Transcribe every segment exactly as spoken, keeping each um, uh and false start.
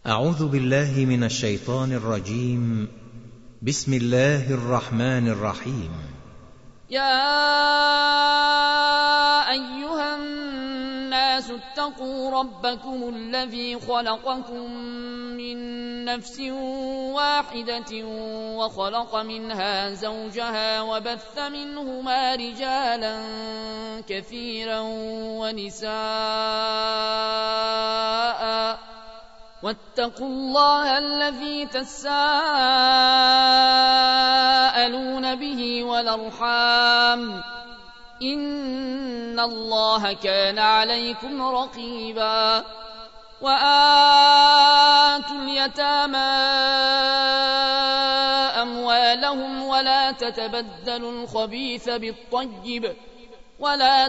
أعوذ بالله من الشيطان الرجيم. بسم الله الرحمن الرحيم. يا أيها الناس اتقوا ربكم الذي خلقكم من نفس واحدة وخلق منها زوجها وبث منهما رجالا كثيرا ونساء واتقوا الله الذي تساءلون به والأرحام إن الله كان عليكم رقيبا. وآتوا اليتامى أموالهم ولا تتبدلوا الخبيث بالطيب ولا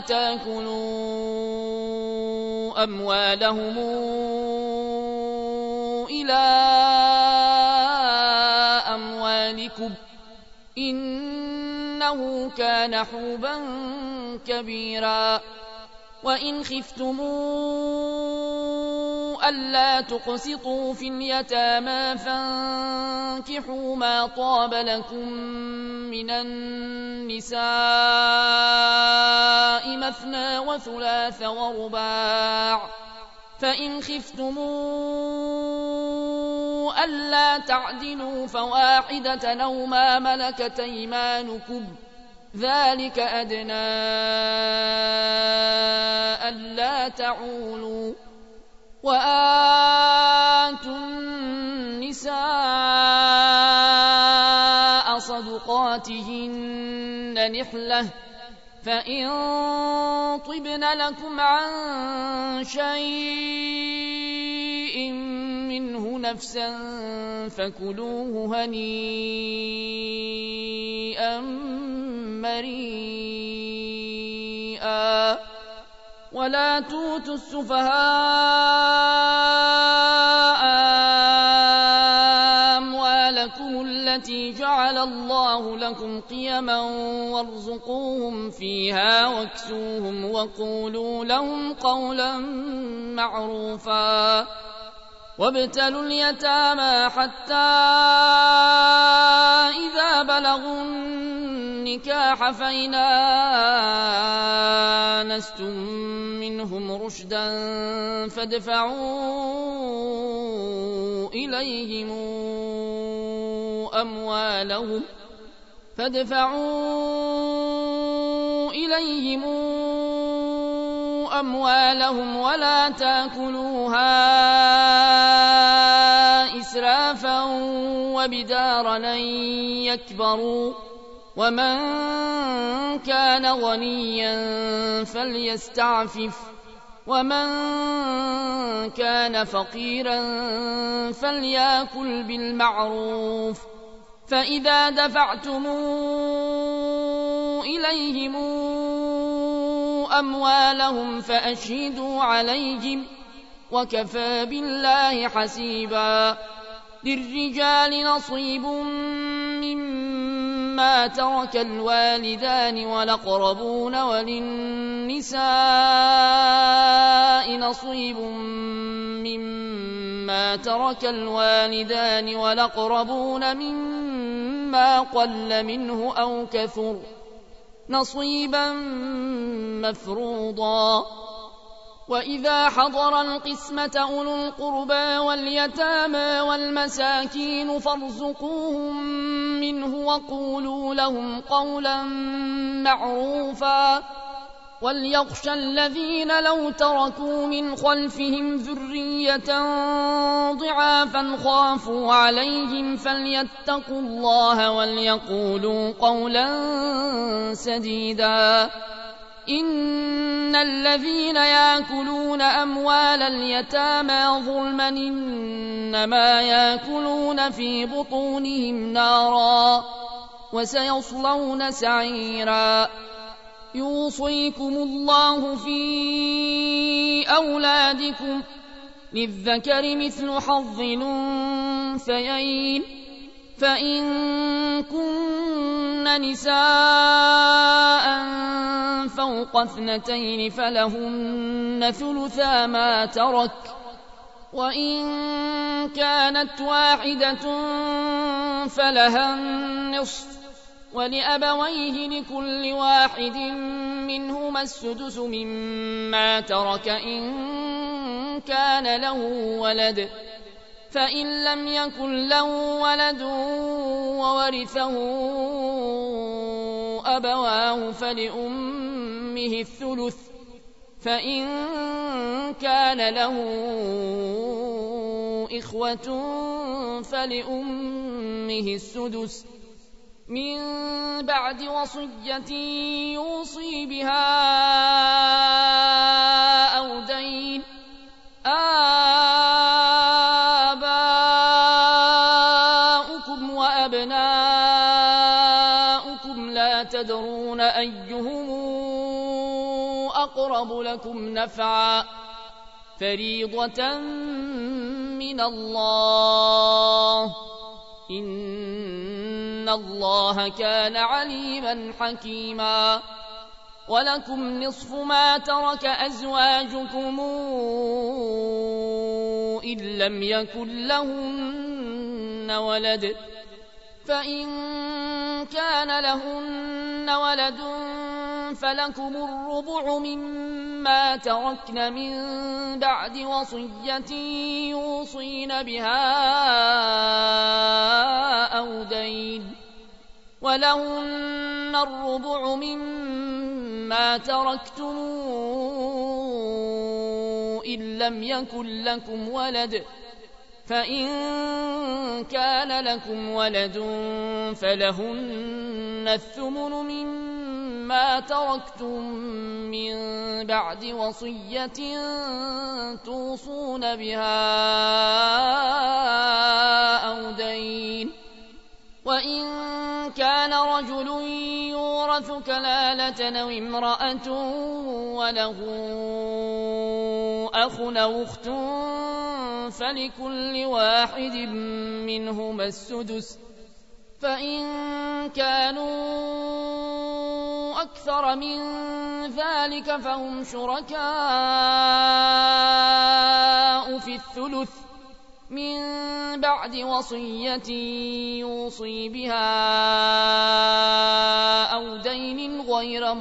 تأكلوا أموالهم إلى أموالكم إنه كان حوبا كبيرا. وإن خفتموا ألا تقسطوا في اليتامى فانكحوا ما طاب لكم من النساء مثنى وثلاث ورباع، فإن خفتموا ألا تعدلوا فواحدة أو ما ملكت أيمانكم ذلك أدنى ألا تعولوا. وآتوا النساء صدقاتهن نحلة فإن طبن لكم عن شيء منه نفسا فكلوه هنيئا مريئا. ولا توتوا السفهاء أموالكم التي جعل الله لكم قيما وارزقوهم فيها واكسوهم وقولوا لهم قولا معروفا. وابتلوا اليتامى حتى إذا بلغوا النكاح فإن آنستم منهم رشدا فادفعوا إليهم أموالهم فادفعوا إليهم أموالهم ولا تأكلوها إسرافا وبدارا أن يكبروا. ومن كان غنيا فليستعفف ومن كان فقيرا فليأكل بالمعروف. فإذا دفعتم إليهم أموالهم فأشهدوا عليهم وكفى بالله حسيبا. للرجال نصيب مما ترك الوالدان والأقربون وللنساء نصيب مما ترك الوالدان والأقربون مما قل منه أو كثر نصيبا مفروضا. وإذا حضر القسمة أولو القربى واليتامى والمساكين فارزقوهم منه وقولوا لهم قولا معروفا. وليخشى الذين لو تركوا من خلفهم ذرية ضعافا خافوا عليهم فليتقوا الله وليقولوا قولا سديدا. إن الذين يأكلون أموال اليتامى ظلما إنما يأكلون في بطونهم نارا وسيصلون سعيرا. يوصيكم الله في أولادكم للذكر مثل حظ الأنثيين فإن كن نساء فوق اثنتين فلهن ثلثا ما ترك وإن كانت واحدة فلها النصف ولأبويه لكل واحد منهما السدس مما ترك إن كان له ولد، فإن لم يكن له ولد وورثه أبواه فلأمه الثلث، فإن كان له إخوة فلأمه السدس من بعد وصية يوصي بها أو دين. آباؤكم وأبناؤكم لا تدرون أيهم أقرب لكم نفعا فريضة من الله إن الله كان عليما حكيما. ولكم نصف ما ترك أزواجكم إن لم يكن لهن ولد، فإن كان لهن ولد فلكم الربع مما تركن من بعد وصية يوصين بها أو دين، ولهن الربع مما تركتم إن لم يكن لكم ولد، فإن كان لكم ولد فلهن الثمن مما تركتم من بعد وصية توصون بها أو دين. وإن كان رجل يورث كلالة أو امرأة وله أخ أو أخت فلكل واحد منهما السدس، فإن كانوا أكثر من ذلك فهم شركاء في الثلث من بعد وصية يوصي بها أو دين غير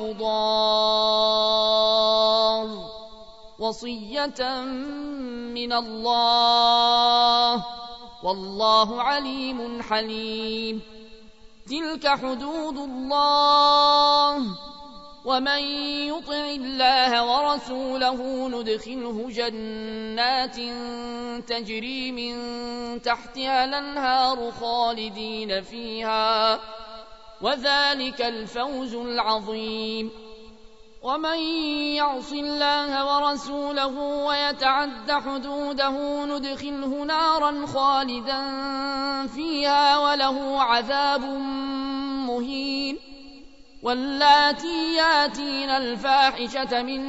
مضار، وصية من الله والله عليم حليم. تلك حدود الله ومن يطع الله ورسوله ندخله جنات تجري من تحتها الأنهار خالدين فيها وذلك الفوز العظيم. ومن يعص الله ورسوله ويتعد حدوده ندخله نارا خالدا فيها وله عذاب مهين. واللاتي ياتين الفاحشة من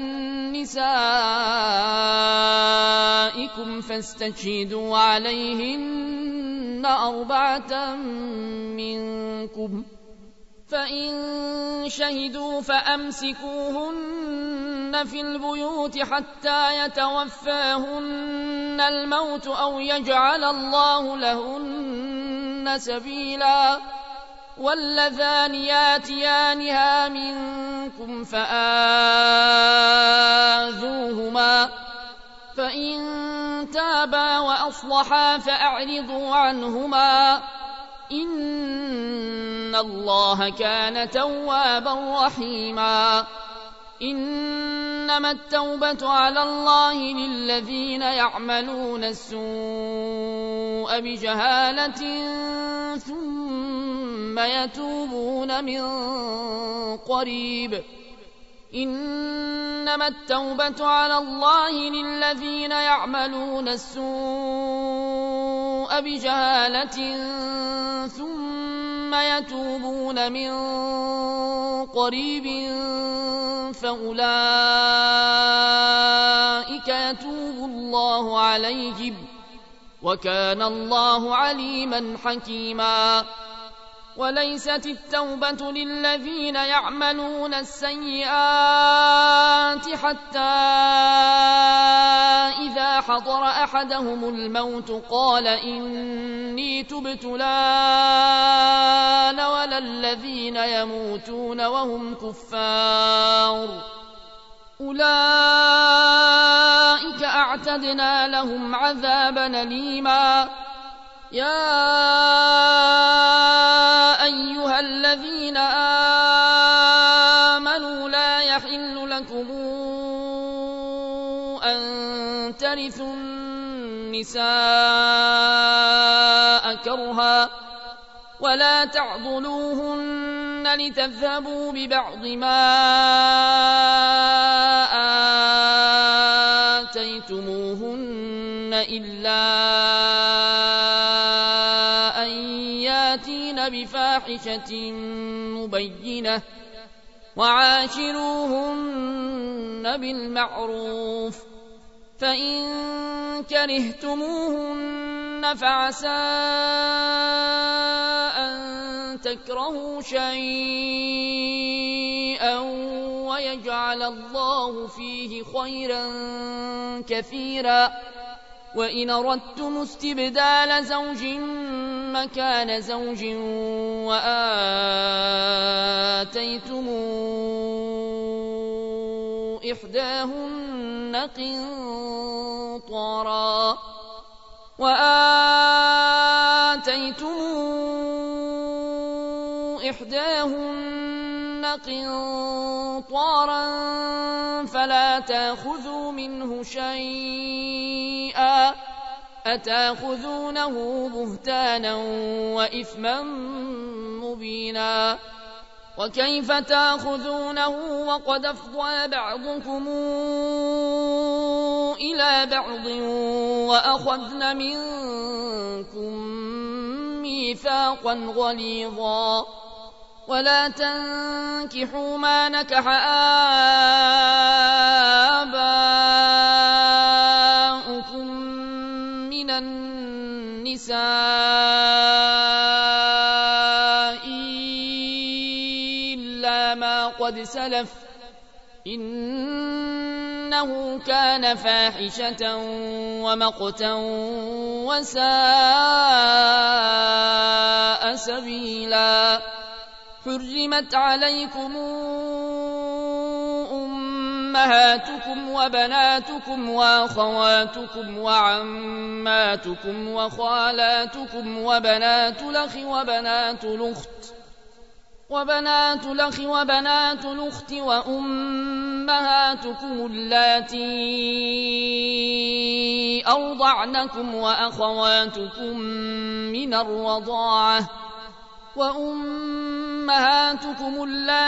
نسائكم فاستشهدوا عليهن أربعة منكم، فإن شهدوا فأمسكوهن في البيوت حتى يتوفاهن الموت أو يجعل الله لهن سبيلا. واللذان ياتيانها منكم فآذوهما، فإن تابا وأصلحا فأعرضوا عنهما إن الله كان توابا رحيما. إنما التوبة على الله للذين يعملون السوء بجهالة ثم يتوبون من قريب. إنما التوبة على الله للذين يعملون السوء بجهالة ثم يتوبون من قريب فأولئك يتوب الله عليهم وكان الله عليما حكيما. وليست التوبة للذين يعملون السيئات حتى إذا حضر أحدهم الموت قال إني تبت الآن ولا الذين يموتون وهم كفار أولئك أعتدنا لهم عذابا أليما. يا أيها الذين آمنوا لا يحل لكم أن ترثوا النساء كرها ولا تعضلوهن لتذهبوا ببعض ما آتيتموهن إلا بفاحشة مبينة وعاشروهن بالمعروف فإن كرهتموهن فعسى أن تكرهوا شيئا ويجعل الله فيه خيرا كثيرا. وإن أردتم استبدال زوج مكان زوج وآتيتم إحداهن قنطارا وآتيتم إحداهن قنطارا فلا تأخذوا منه شيئا أتأخذونه بهتانا وإثما مبينا. وكيف تأخذونه وقد أفضى بعضكم إلى بعض وأخذن منكم ميثاقا غليظا. ولا تنكحوا ما نكح آباؤكم من النساء إلا ما قد سلف إنه كان فاحشة ومقتا وساء سبيلا. حرمت عليكم أمهاتكم وبناتكم وأخواتكم وعماتكم وخالاتكم وبنات الأخ وبنات الأخت وبنات الأخ وبنات الأخت وأمهاتكم اللاتي أرضعنكم وأخواتكم من الرضاعة وأمهاتكم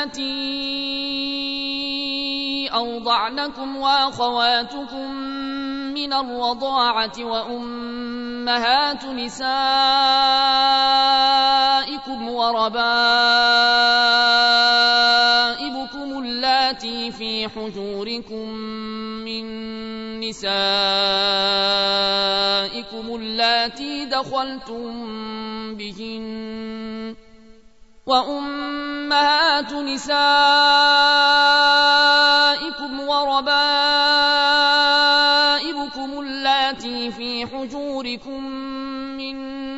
اللاتي أرضعنكم وأخواتكم من الرضاعة وأمهات نسائكم وربائبكم اللاتي في حجوركم من نسائكم اللاتي دخلتم بهن وأمهات نسائكم وربائبكم اللاتي في حجوركم من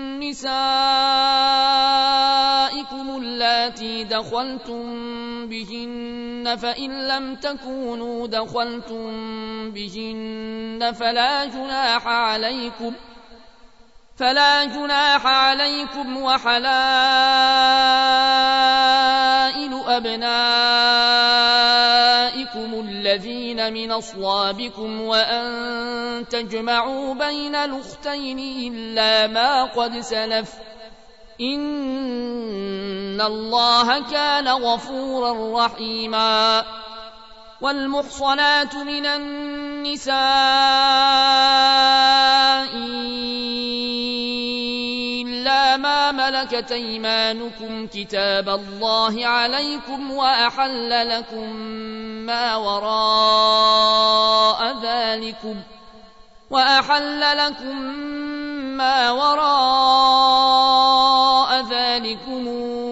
نسائكم اللاتي دخلتم بهن فإن لم تكونوا دخلتم بهن فلا جناح عليكم فلا جناح عليكم وحلائل أبنائكم الذين من أصلابكم وأن تجمعوا بين الأختين إلا ما قد سلف إن الله كان غفورا رحيما. والمحصنات من النساء إلا ما ملكت أيمانكم كتاب الله عليكم وأحل لكم ما وراء ذلكم وأحل لكم ما وراء ذلكم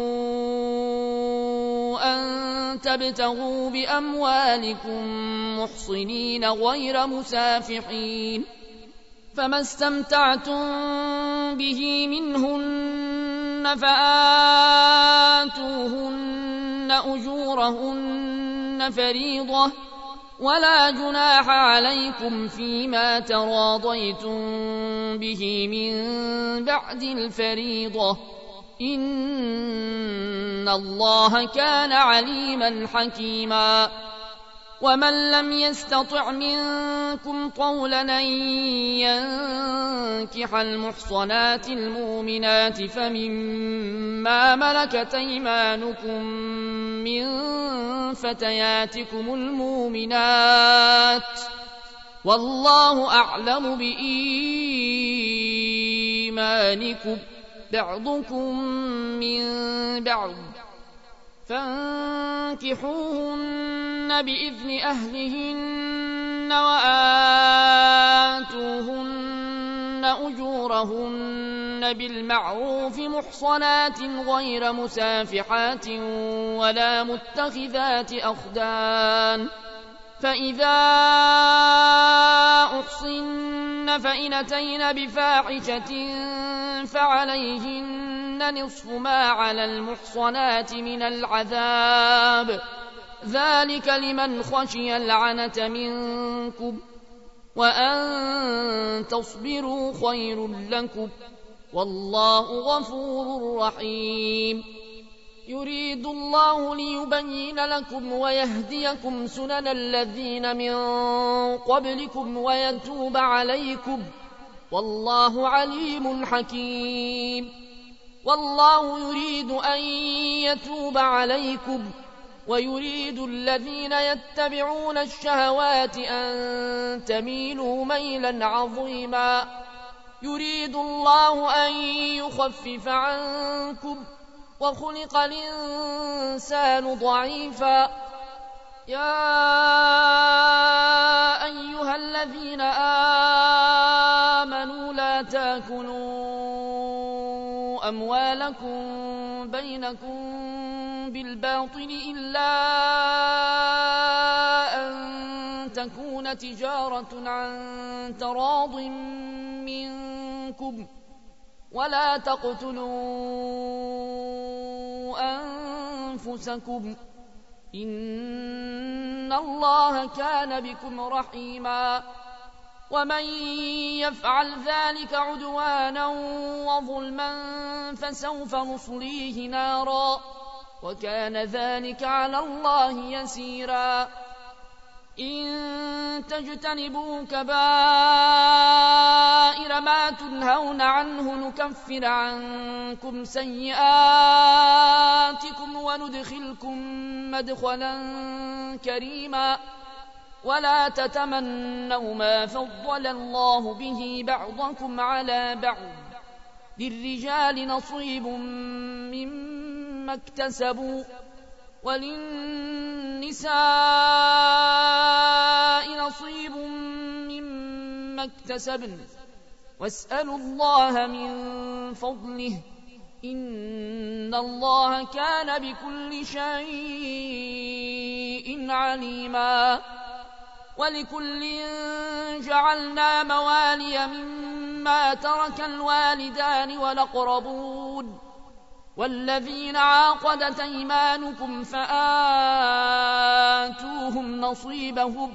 تبتغوا بأموالكم محصنين غير مسافحين، فما استمتعتم به منهن فآتوهن أجورهن فريضة، ولا جناح عليكم فيما تراضيتم به من بعد الفريضة، إن الله كان عليما حكيما. ومن لم يستطع منكم طولا أن ينكح المحصنات المؤمنات فمما ملكت أيمانكم من فتياتكم المؤمنات، والله أعلم بإيمانكم، بعضكم من بعض، فانكحوهن بإذن أهلهن وآتوهن أجورهن بالمعروف محصنات غير مسافحات ولا متخذات أخدان، فإذا أحصن فإن أتين بفاحشة فعليهن نصف ما على المحصنات من العذاب، ذلك لمن خشي العنة منكم، وأن تصبروا خير لكم، والله غفور رحيم. يريد الله ليبين لكم ويهديكم سنن الذين من قبلكم ويتوب عليكم، والله عليم حكيم. والله يريد أن يتوب عليكم، ويريد الذين يتبعون الشهوات أن تميلوا ميلا عظيما. يريد الله أن يخفف عنكم، وخلق الإنسان ضعيفا. يا أيها الذين آمنوا لا تأكلوا أموالكم بينكم بالباطل إلا أن تكون تجارة عن تراض منكم، ولا تقتلوا أنفسكم، إن الله كان بكم رحيما. ومن يفعل ذلك عدوانا وظلما فسوف نصليه نارا، وكان ذلك على الله يسيرا. إن تجتنبوا كبائر ما تنهون عنه نكفر عنكم سيئاتكم وندخلكم مدخلا كريما. ولا تتمنوا ما فضل الله به بعضكم على بعض، للرجال نصيب مما اكتسبوا وللنساء نصيب مما اكتسبن، واسألوا الله من فضله، إن الله كان بكل شيء عليما. ولكل جعلنا موالي مما ترك الوالدان والأقربون والذين عاقدت أيمانكم فآتوهم نصيبهم،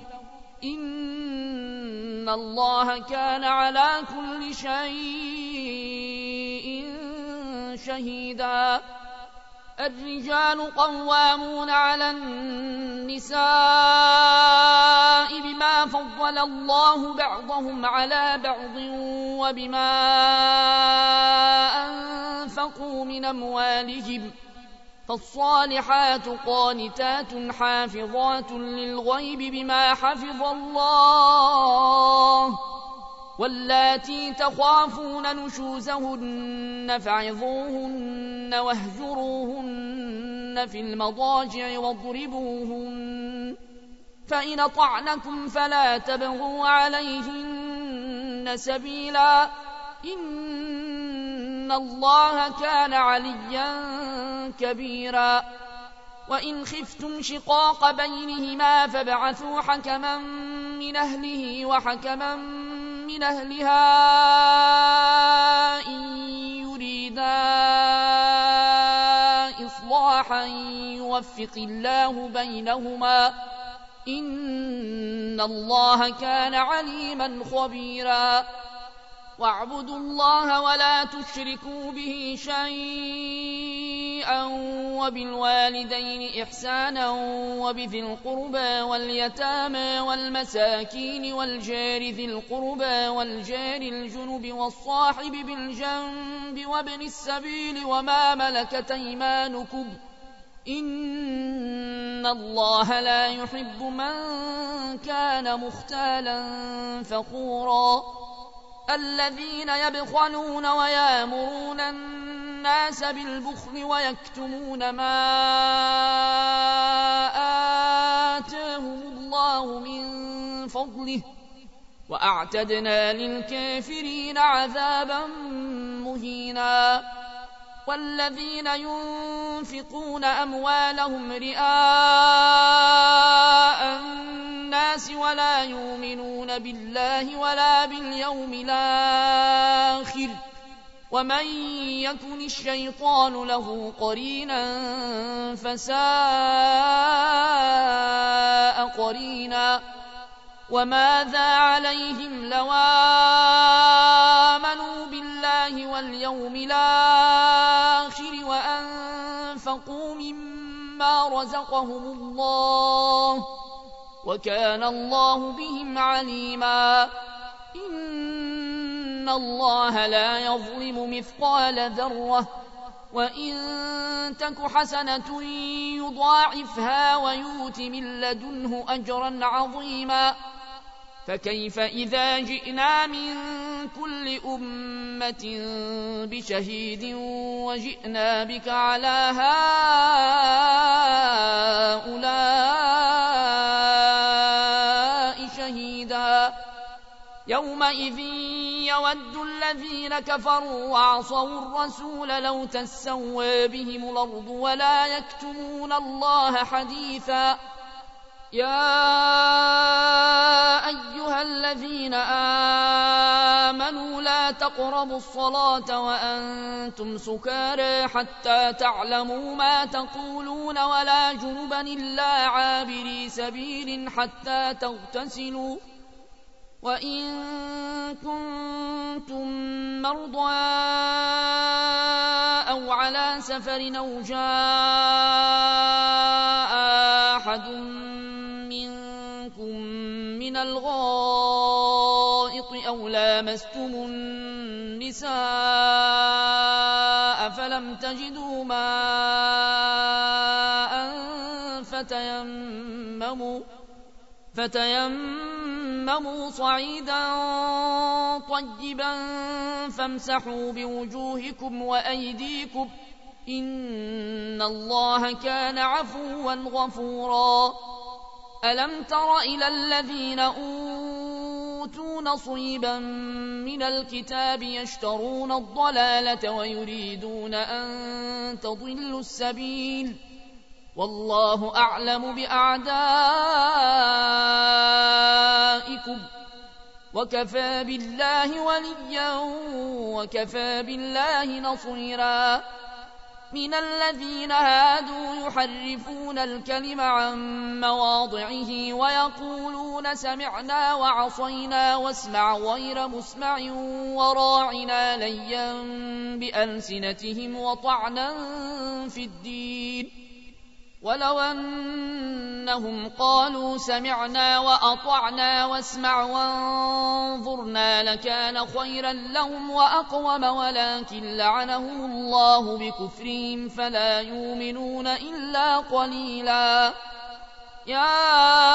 إن الله كان على كل شيء شهيدا. الرجال قوامون على النساء بما فضل الله بعضهم على بعض وبما أنفقوا من أموالهم، فالصالحات قانتات حافظات للغيب بما حفظ الله، واللاتي تخافون نشوزهن فعظوهن واهجروهن في المضاجع واضربوهن، فإن أطعنكم فلا تبغوا عليهن سبيلا، إن الله كان عليا كبيرا. وإن خفتم شقاق بينهما فابعثوا حكما من أهله وحكما من أهلها إن يريدا إصلاحا يوفق الله بينهما إن الله كان عليما خبيرا واعبدوا الله ولا تشركوا به شيئا وبالوالدين إحسانا وبذي القربى واليتامى والمساكين والجار ذي القربى والجار الجنب والصاحب بالجنب وابن السبيل وما ملكت أيمانكم إن الله لا يحب من كان مختالا فخورا الذين يبخلون ويامرون الناس بالبخل ويكتمون ما آتاهم الله من فضله وأعتدنا للكافرين عذابا مهينا والذين ينفقون أموالهم رئاء الناس ولا يؤمنون بالله ولا باليوم الآخر ومن يكن الشيطان له قرينا فساء قرينا وماذا عليهم لو آمنوا بالله واليوم الآخر وأنفقوا مما رزقهم الله وكان الله بهم عليما إن الله لا يظلم مثقال ذرة وإن تك حسنة يضاعفها ويؤت من لدنه أجرا عظيما فكيف إذا جئنا من كل أمة بشهيد وجئنا بك على هؤلاء شهيدا يومئذ يود الذين كفروا وعصوا الرسول لو تسوى بهم الأرض ولا يكتمون الله حديثا يا أيها الذين آمنوا لا تقربوا الصلاة وأنتم سكارى حتى تعلموا ما تقولون ولا جنبا إلا عابري سبيل حتى تغتسلوا وإن كنتم مرضى أو على سفر أو جاء أحد منكم من الغائط أو لامستم النساء فلم تجدوا ماء فتيمموا فتيمموا صعيدا طيبا فامسحوا بوجوهكم وأيديكم إن الله كان عفوا غفورا ألم تر إلى الذين أوتوا نصيبا من الكتاب يشترون الضلالة ويريدون أن تضلوا السبيل والله أعلم بأعدائكم وكفى بالله وليا وكفى بالله نصيرا من الذين هادوا يحرفون الكلم عن مواضعه ويقولون سمعنا وعصينا واسمع غير مسمع وراعنا ليا بألسنتهم وطعنا في الدين ولو أنهم قالوا سمعنا وأطعنا واسمع وانظرنا لكان خيرا لهم وأقوم ولكن لعنهم الله بكفرهم فلا يؤمنون إلا قليلا يا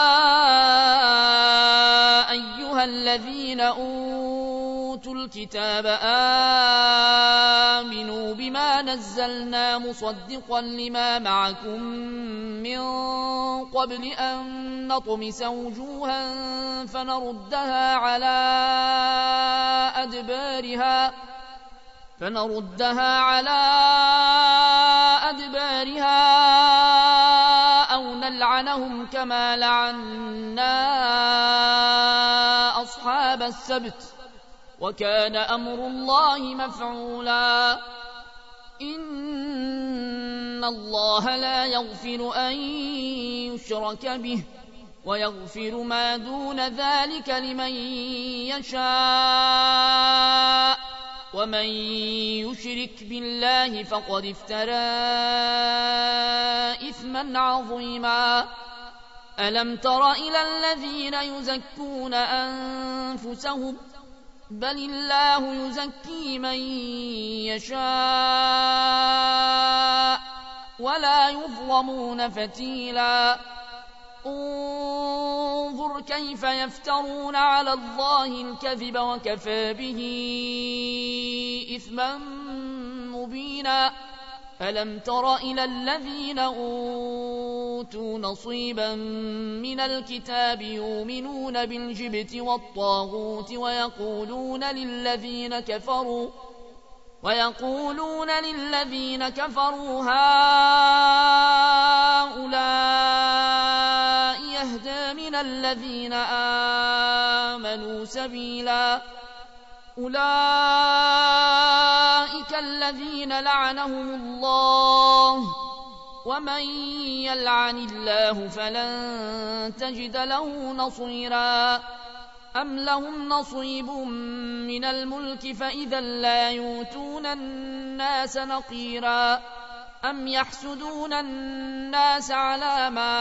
أيها الذين أوتوا الكتاب آمنوا بما نزلنا مصدقا لما معكم من قبل أن نطمس وجوها فنردها على أدبارها فنردها على أدبارها لعنهم كما لعنا أصحاب السبت وكان أمر الله مفعولا إن الله لا يغفر أن يشرك به ويغفر ما دون ذلك لمن يشاء ومن يشرك بالله فقد افترى إثما عظيما ألم تر إلى الذين يزكون أنفسهم بل الله يزكي من يشاء ولا يظلمون فتيلا انظر كيف يفترون على الله الكذب وكفى به إثما مبينا ألم تر إلى الذين أوتوا نصيبا من الكتاب يؤمنون بالجبت والطاغوت ويقولون للذين كفروا ويقولون للذين كفروا هؤلاء يهدى من الذين آمنوا سبيلا أولئك الذين لعنهم الله ومن يلعن الله فلن تجد له نصيرا أم لهم نصيب من الملك فإذا لا يؤتون الناس نقيرا أم يحسدون الناس على ما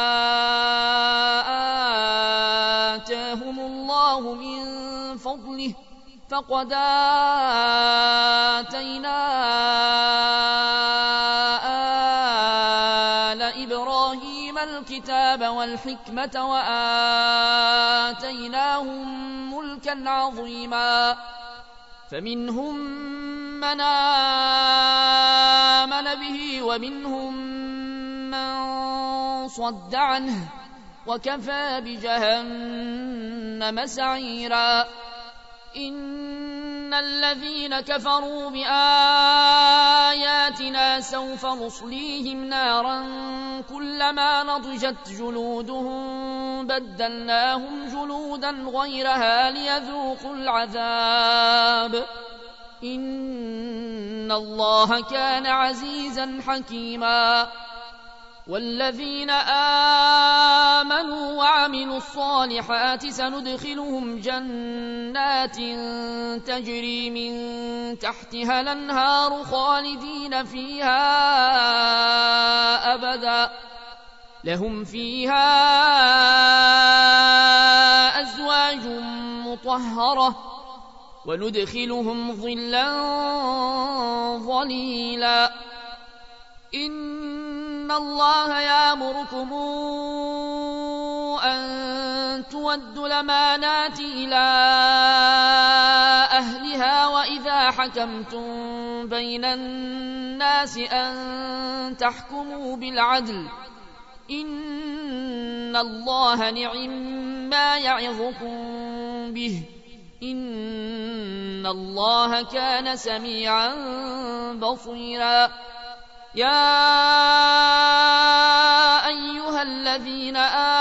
آتاهم الله من فضله فقد آتينا آل إبراهيم الكتاب والحكمة وآتيناهم ملكا عظيما فمنهم من آمن به ومنهم من صد عنه وكفى بجهنم سعيرا إن الذين كفروا بآياتنا سوف نصليهم نارا كلما نضجت جلودهم بدلناهم جلودا غيرها ليذوقوا العذاب إن الله كان عزيزا حكيما والذين آمنوا وعملوا الصالحات سندخلهم جنات تجري من تحتها الأنهار خالدين فيها أبدا لهم فيها أزواج مطهرة وندخلهم ظلا ظليلا إن الله يأمركم أن تودوا الأمانات إلى أهلها وإذا حكمتم بين الناس أن تحكموا بالعدل إن الله نعم ما يعظكم به إن الله كان سميعا بصيرا يا أيها الذين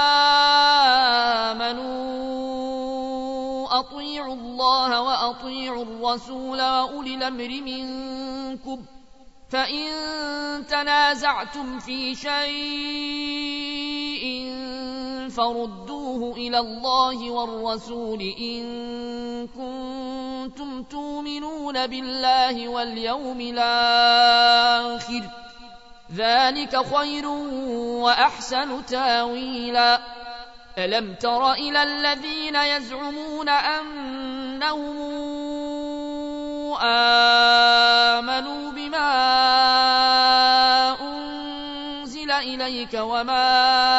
آمنوا أطيعوا الله وأطيعوا الرسول وأولي الأمر منكم فإن تنازعتم في شيء فردوه إلى الله والرسول إن كنتم تؤمنون بالله واليوم الآخر ذلك خير وأحسن تاويلا ألم تر إلى الذين يزعمون أنهم آمنوا بما أنزل إليك وما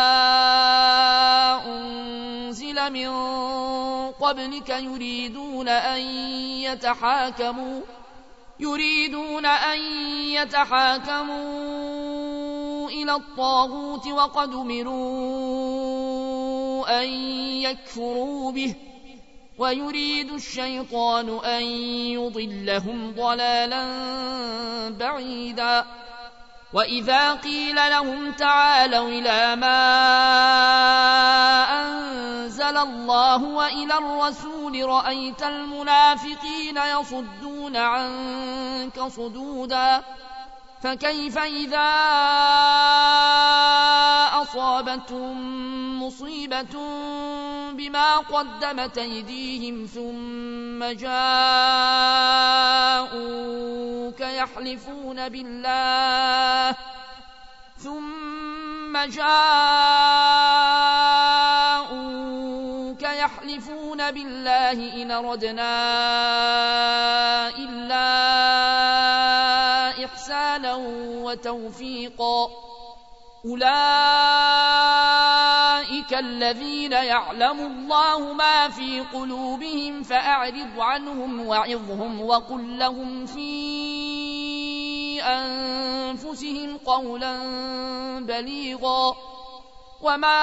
أنزل من قبلك يريدون أن يتحاكموا يريدون أن يتحاكموا إلى الطاغوت وقد أمروا أن يكفروا به ويريد الشيطان أن يضلهم ضلالا بعيدا وإذا قيل لهم تعالوا إلى ما أنزل الله وإلى الرسول رأيت المنافقين يصدون عنك صدودا فكيف إذا أصابتهم مصيبة بما قدمت أيديهم ثم جاءوك يحلفون بالله ثم جاءوك يحلفون بالله إن أردنا إلا إحسانا وتوفيقا أولئك الذين يعلم الله ما في قلوبهم فأعرض عنهم وعظهم وقل لهم في أنفسهم قولا بليغا وما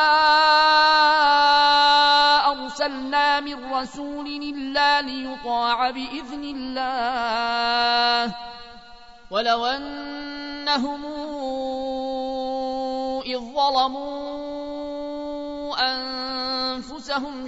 أرسلنا من رسول إلا ليطاع بإذن الله ولو أنهم إذ ظلموا أنفسهم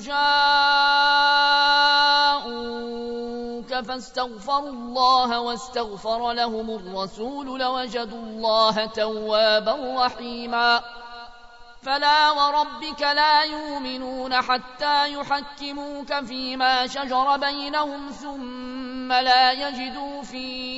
جاءوك فاستغفروا الله واستغفر لهم الرسول لوجدوا الله توابا رحيما فلا وربك لا يؤمنون حتى يحكموك فيما شجر بينهم ثم لا يجدوا في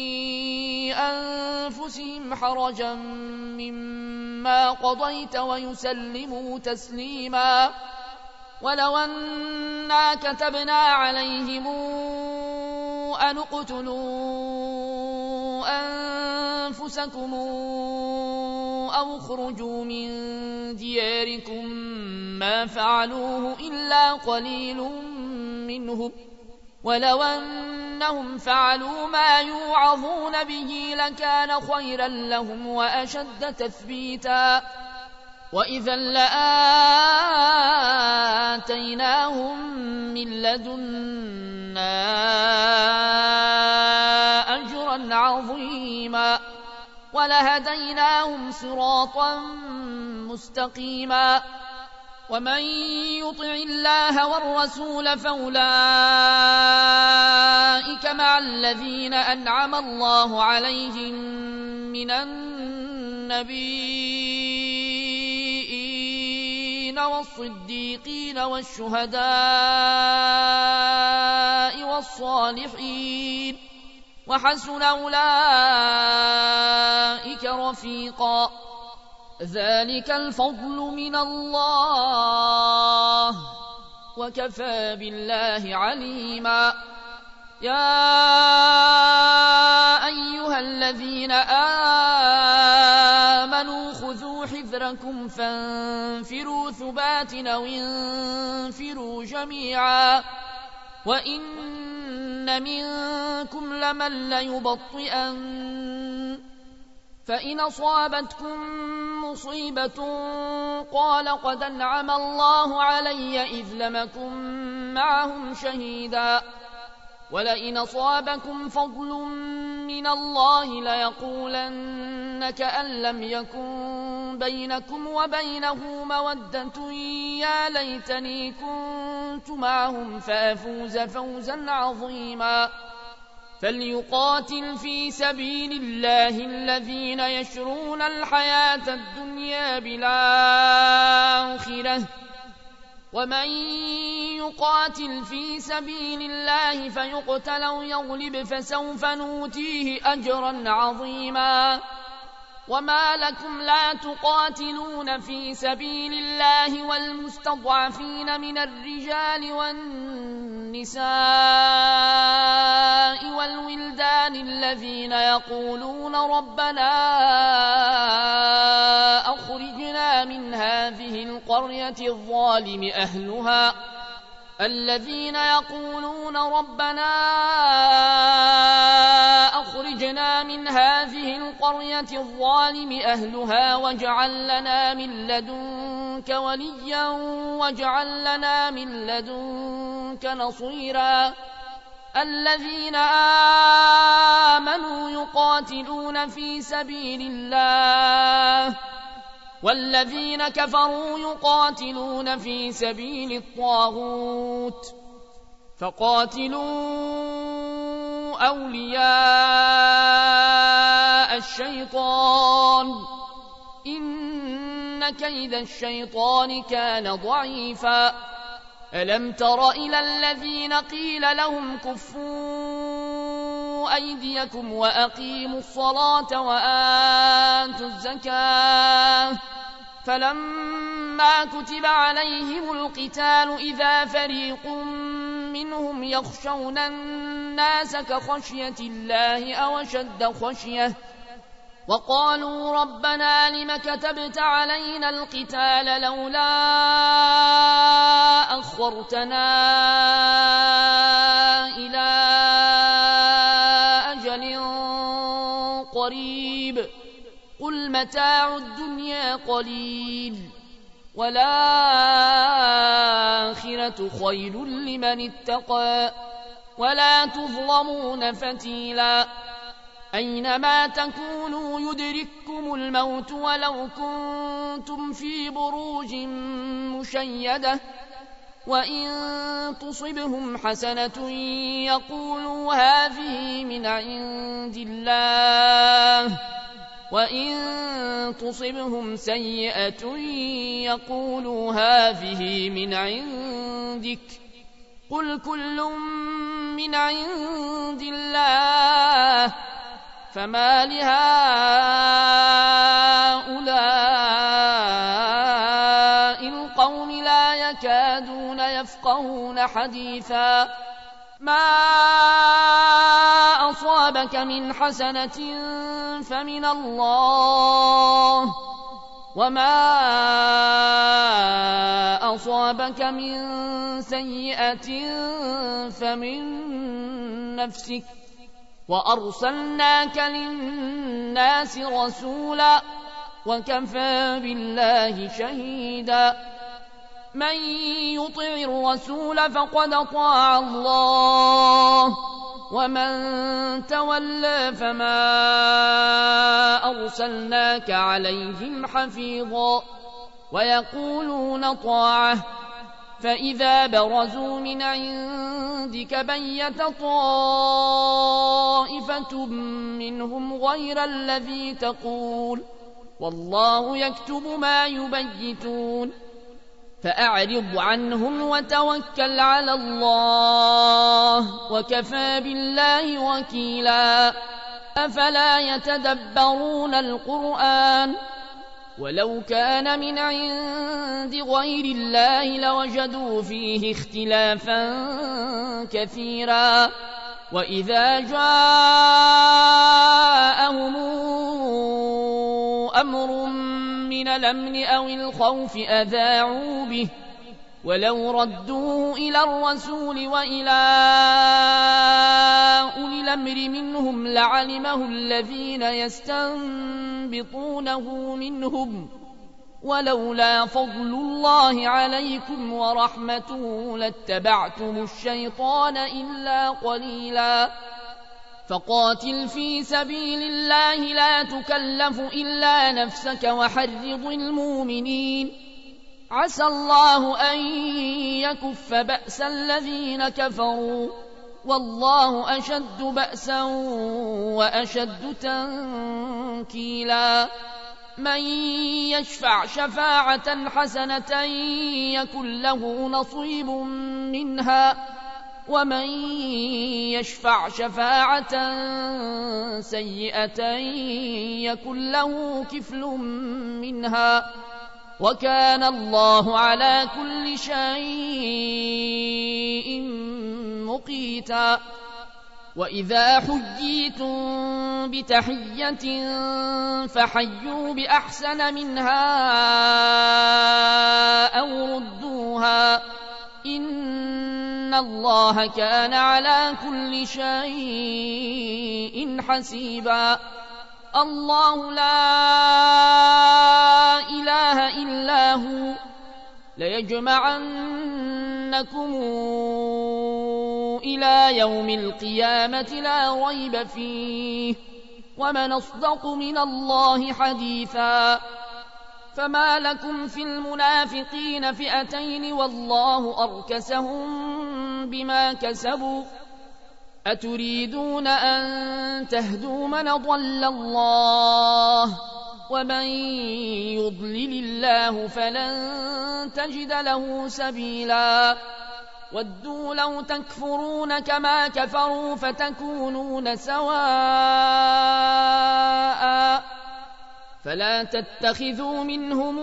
أنفسهم حرجا مما قضيت ويسلموا تسليما ولو أنا كتبنا عليهم أن اقتلوا أنفسكم أو اخرجوا من دياركم ما فعلوه إلا قليل منهم ولو أنهم فعلوا ما يوعظون به لكان خيرا لهم وأشد تثبيتا وإذا لآتيناهم من لدنا أجرا عظيما ولهديناهم صراطا مستقيما ومن يطع الله والرسول فأولئك مع الذين أنعم الله عليهم من النبيين والصديقين والشهداء والصالحين وحسن أولئك رفيقا ذلك الفضل من الله وكفى بالله عليما يا أيها الذين آمنوا خذوا حذركم فانفروا ثبات أو انفروا جميعا وإن منكم لمن ليبطئن فإن أصابتكم مصيبة قال قد أنعم الله علي إذ لم أكن معهم شهيدا ولئن أصابكم فضل من الله ليقولن كأن لم يكن بينكم وبينه مودة يا ليتني كنت معهم فأفوز فوزا عظيما فليقاتل في سبيل الله الذين يشرون الحياة الدنيا بالآخرة ومن يقاتل في سبيل الله فيقتل أو يغلب فسوف نؤتيه أجرا عظيما وما لكم لا تقاتلون في سبيل الله والمستضعفين من الرجال والنساء والولدان الذين يقولون ربنا أخرجنا من هذه القرية الظالم أهلها الذين يقولون ربنا أخرجنا من هذه القرية الظالم أهلها واجعل لنا من لدنك وليا واجعل لنا من لدنك نصيرا الذين آمنوا يقاتلون يقاتلون في سبيل الله والذين كفروا يقاتلون في سبيل الطاغوت فقاتلوا أولياء الشيطان إن كيد الشيطان كان ضعيفا ألم تر إلى الذين قيل لهم كفوا أيديكم وأقيموا الصلاة وآتوا الزكاة فلما كتب عليهم القتال إذا فريق منهم يخشون الناس كخشية الله أو أشد خشية وقالوا ربنا لم كتبت علينا القتال لولا أخرتنا إلى أجل قريب قل متاع الدنيا قليل والآخرة خير لمن اتقى ولا تظلمون فتيلا أينما تكونوا يدرككم الموت ولو كنتم في بروج مشيدة وإن تصبهم حسنة يقولوا هذه من عند الله وإن تصبهم سيئة يقولوا هذه من عندك قل كل من عند الله فما لهؤلاء القوم لا يكادون يفقهون حديثا ما أصابك من حسنة فمن الله وما أصابك من سيئة فمن نفسك وأرسلناك للناس رسولا وكفى بالله شهيدا من يطع الرسول فقد طاع الله ومن تولى فما أرسلناك عليهم حفيظا ويقولون طاعة فإذا برزوا من عندك بيت طائفة منهم غير الذي تقول والله يكتب ما يبيتون فأعرض عنهم وتوكل على الله وكفى بالله وكيلا أفلا يتدبرون القرآن ولو كان من عند غير الله لوجدوا فيه اختلافا كثيرا وإذا جاءهم أمر من الأمن أو الخوف أذاعوا به ولو ردوه إلى الرسول وإلى أولي الأمر منهم لعلمه الذين يستنبطونه منهم ولولا فضل الله عليكم ورحمته لاتبعتم الشيطان إلا قليلا فقاتل في سبيل الله لا تكلف إلا نفسك وحرض المؤمنين عسى الله أن يكف بأس الذين كفروا والله أشد بأسا وأشد تنكيلا من يشفع شفاعة حسنة يكن له نصيب منها ومن يشفع شفاعة سيئة يكن له كفل منها وكان الله على كل شيء مقيتا وإذا حييتم بتحية فحيوا بأحسن منها أو ردوها إن الله كان على كل شيء حسيبا الله لا إله إلا هو ليجمعنكم إلى يوم القيامة لا ريب فيه ومن أصدق من الله حديثا فما لكم في المنافقين فئتين والله أركسهم بما كسبوا أتريدون أن تهدوا من ضل الله ومن يضلل الله فلن تجد له سبيلا ودوا لو تكفرون كما كفروا فتكونون سواء فلا تتخذوا منهم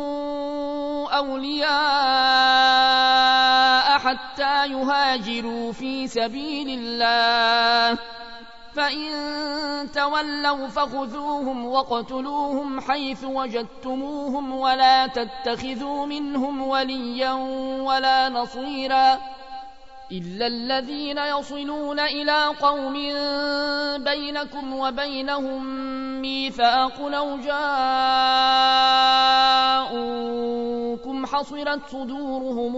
أولياء حتى يهاجروا في سبيل الله فإن تولوا فخذوهم واقتلوهم حيث وجدتموهم ولا تتخذوا منهم وليا ولا نصيرا إلا الذين يصلون إلى قوم بينكم وبينهم ميثاق لو جاءوكم حصرت صدورهم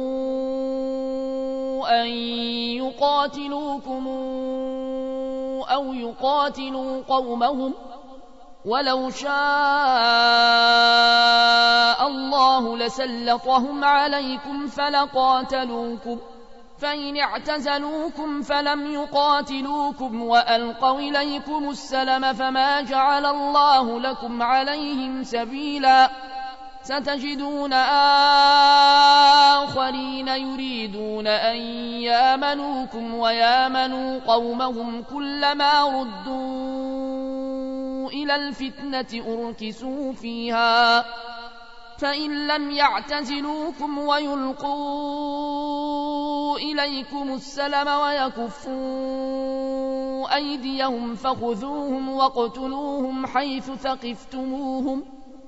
أن يقاتلوكم أو يقاتلوا قومهم ولو شاء الله لسلطهم عليكم فلقاتلوكم فإن اعتزلوكم فلم يقاتلوكم وألقوا إليكم السلم فما جعل الله لكم عليهم سبيلا ستجدون آخرين يريدون أن يامنوكم ويامنوا قومهم كلما ردوا إلى الفتنة أركسوا فيها فإن لم يعتزلوكم ويلقوا إليكم السلم ويكفوا أيديهم فخذوهم واقتلوهم حيث ثقفتموهم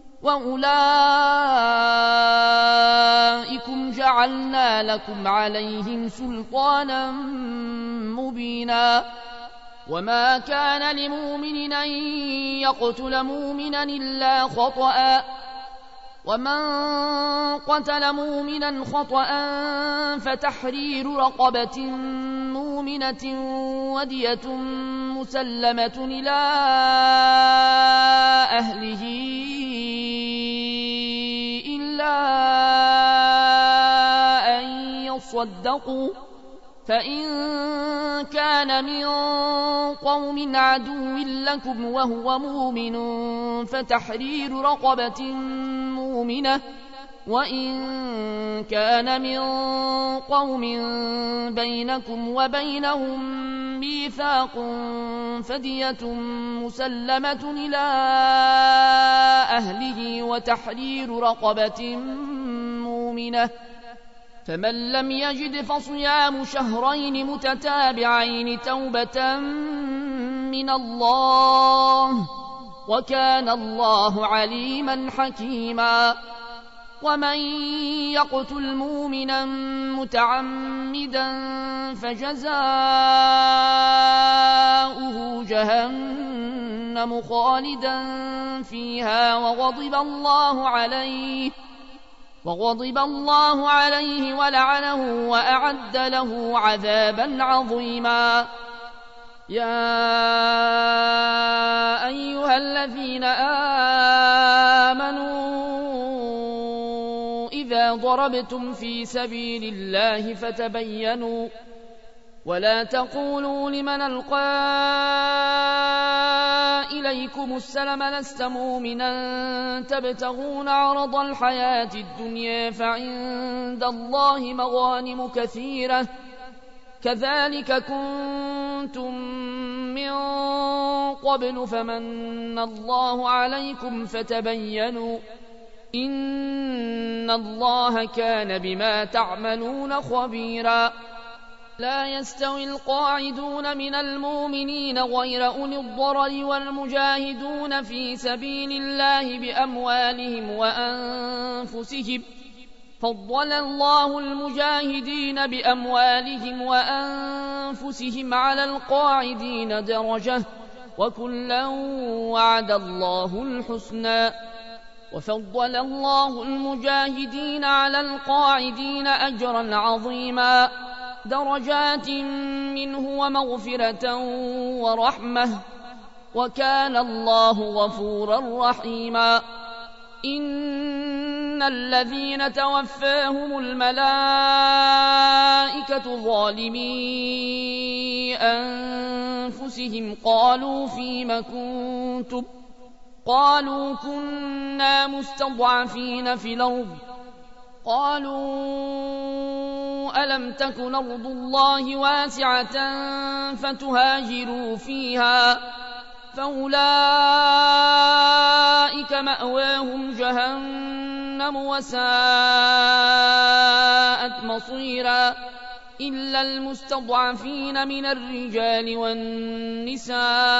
وأولئكم جعلنا لكم عليهم سلطانا مبينا وما كان لمؤمن أن يقتل مؤمنا إلا خطأ ومن قتل مؤمنا خطأ فتحرير رقبة مؤمنة ودية مسلمة إلى أهله إلا أن يصدقوا فإن كان من قوم عدو لكم وهو مؤمن فتحرير رقبة مؤمنة وإن كان من قوم بينكم وبينهم ميثاق فدية مسلمة إلى أهله وتحرير رقبة مؤمنة فمن لم يجد فصيام شهرين متتابعين توبة من الله وكان الله عليما حكيما ومن يقتل مؤمنا متعمدا فجزاؤه جهنم خالدا فيها وغضب الله عليه وغضب الله عليه ولعنه وأعد له عذابا عظيما يا أيها الذين آمنوا إذا ضربتم في سبيل الله فتبينوا ولا تقولوا لمن ألقى إليكم السلم لست مؤمنا تبتغون عرض الحياة الدنيا فعند الله مغانم كثيرة كذلك كنتم من قبل فمن الله عليكم فتبينوا إن الله كان بما تعملون خبيرا لا يستوي القاعدون من المؤمنين غير أولي الضرر والمجاهدون في سبيل الله بأموالهم وأنفسهم فضل الله المجاهدين بأموالهم وأنفسهم على القاعدين درجة وكلا وعد الله الحسنى وفضل الله المجاهدين على القاعدين أجرا عظيما درجات منه ومغفرة ورحمة وكان الله غفورا رحيما إن الذين توفاهم الملائكة ظالمي أنفسهم قالوا فيم كنتم قالوا كنا مستضعفين في الأرض قالوا ألم تكن أرض الله واسعة فتهاجروا فيها فأولئك مأواهم جهنم وساءت مصيرا إلا المستضعفين من الرجال والنساء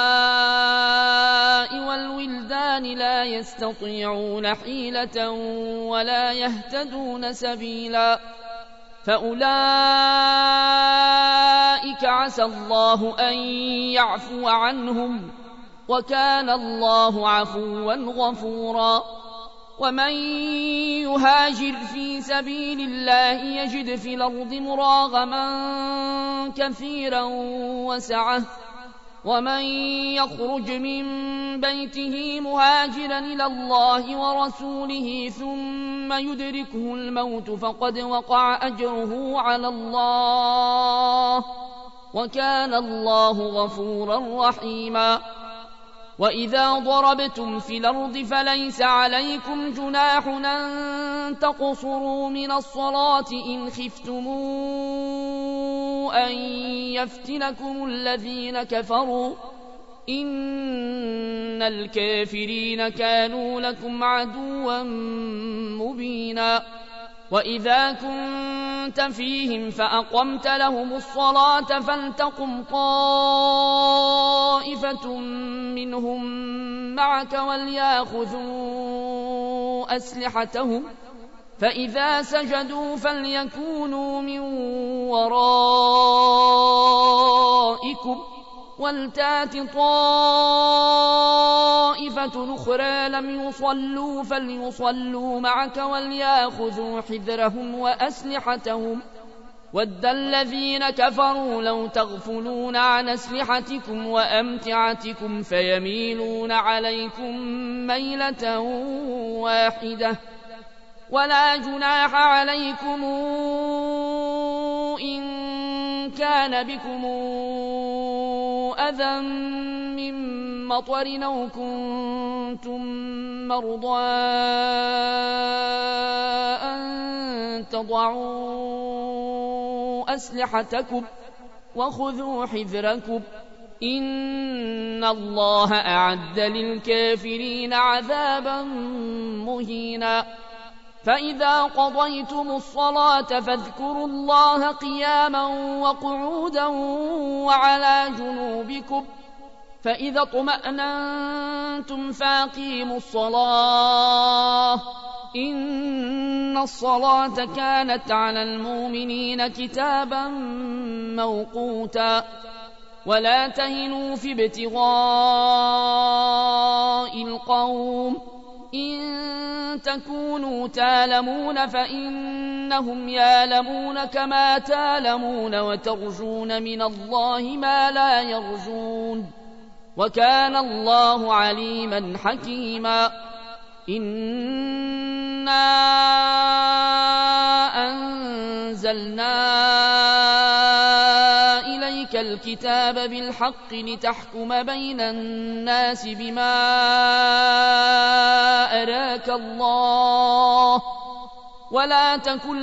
والولدان لا يستطيعون حيلة ولا يهتدون سبيلا فأولئك عسى الله أن يعفو عنهم وكان الله عفوا غفورا ومن يهاجر في سبيل الله يجد في الأرض مراغما كثيرا وسعة ومن يخرج من بيته مهاجرا إلى الله ورسوله ثم يدركه الموت فقد وقع أجره على الله وكان الله غفورا رحيما وإذا ضربتم في الأرض فليس عليكم جناح أن تقصروا من الصلاة إن خفتم أن يفتنكم الذين كفروا إن الكافرين كانوا لكم عدوا مبينا وإذا كنت فيهم فأقمت لهم الصلاة فلتقم طائفة منهم معك وليأخذوا أسلحتهم فإذا سجدوا فليكونوا من ورائكم ولتات طائفة أخرى لم يصلوا فليصلوا معك وليأخذوا حذرهم وأسلحتهم ود الذين كفروا لو تغفلون عن أسلحتكم وأمتعتكم فيميلون عليكم ميلة واحدة ولا جناح عليكم إن كان بكم أذى من مطر أو كنتم مرضى أن تضعوا أسلحتكم وخذوا حذركم إن الله أعد للكافرين عذابا مهينا فإذا قضيتم الصلاة فاذكروا الله قياما وقعودا وعلى جنوبكم فإذا اطمأننتم فأقيموا الصلاة إن الصلاة كانت على المؤمنين كتابا موقوتا ولا تهنوا في ابتغاء القوم إن تكونوا تالمون فإنهم يالمون كما تالمون وترجون من الله ما لا يرجون وكان الله عليما حكيما إنا أنزلنا إليك الكتاب بالحق لتحكم بين الناس بما أراك الله ولا تكن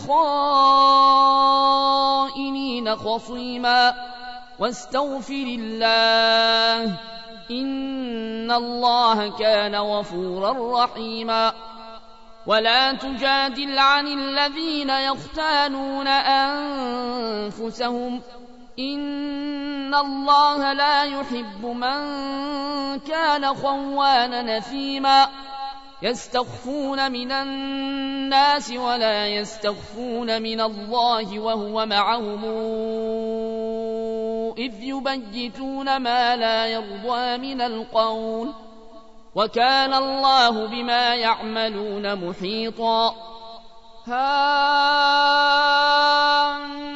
للخائنين خصيما واستغفر الله إن الله كان غفورا رحيما ولا تجادل عن الذين يختانون أنفسهم إن الله لا يحب من كان خوانا نثيما يستخفون من الناس ولا يستخفون من الله وهو معهم إذ يبيتون ما لا يرضى من القول وكان الله بما يعملون محيطا ها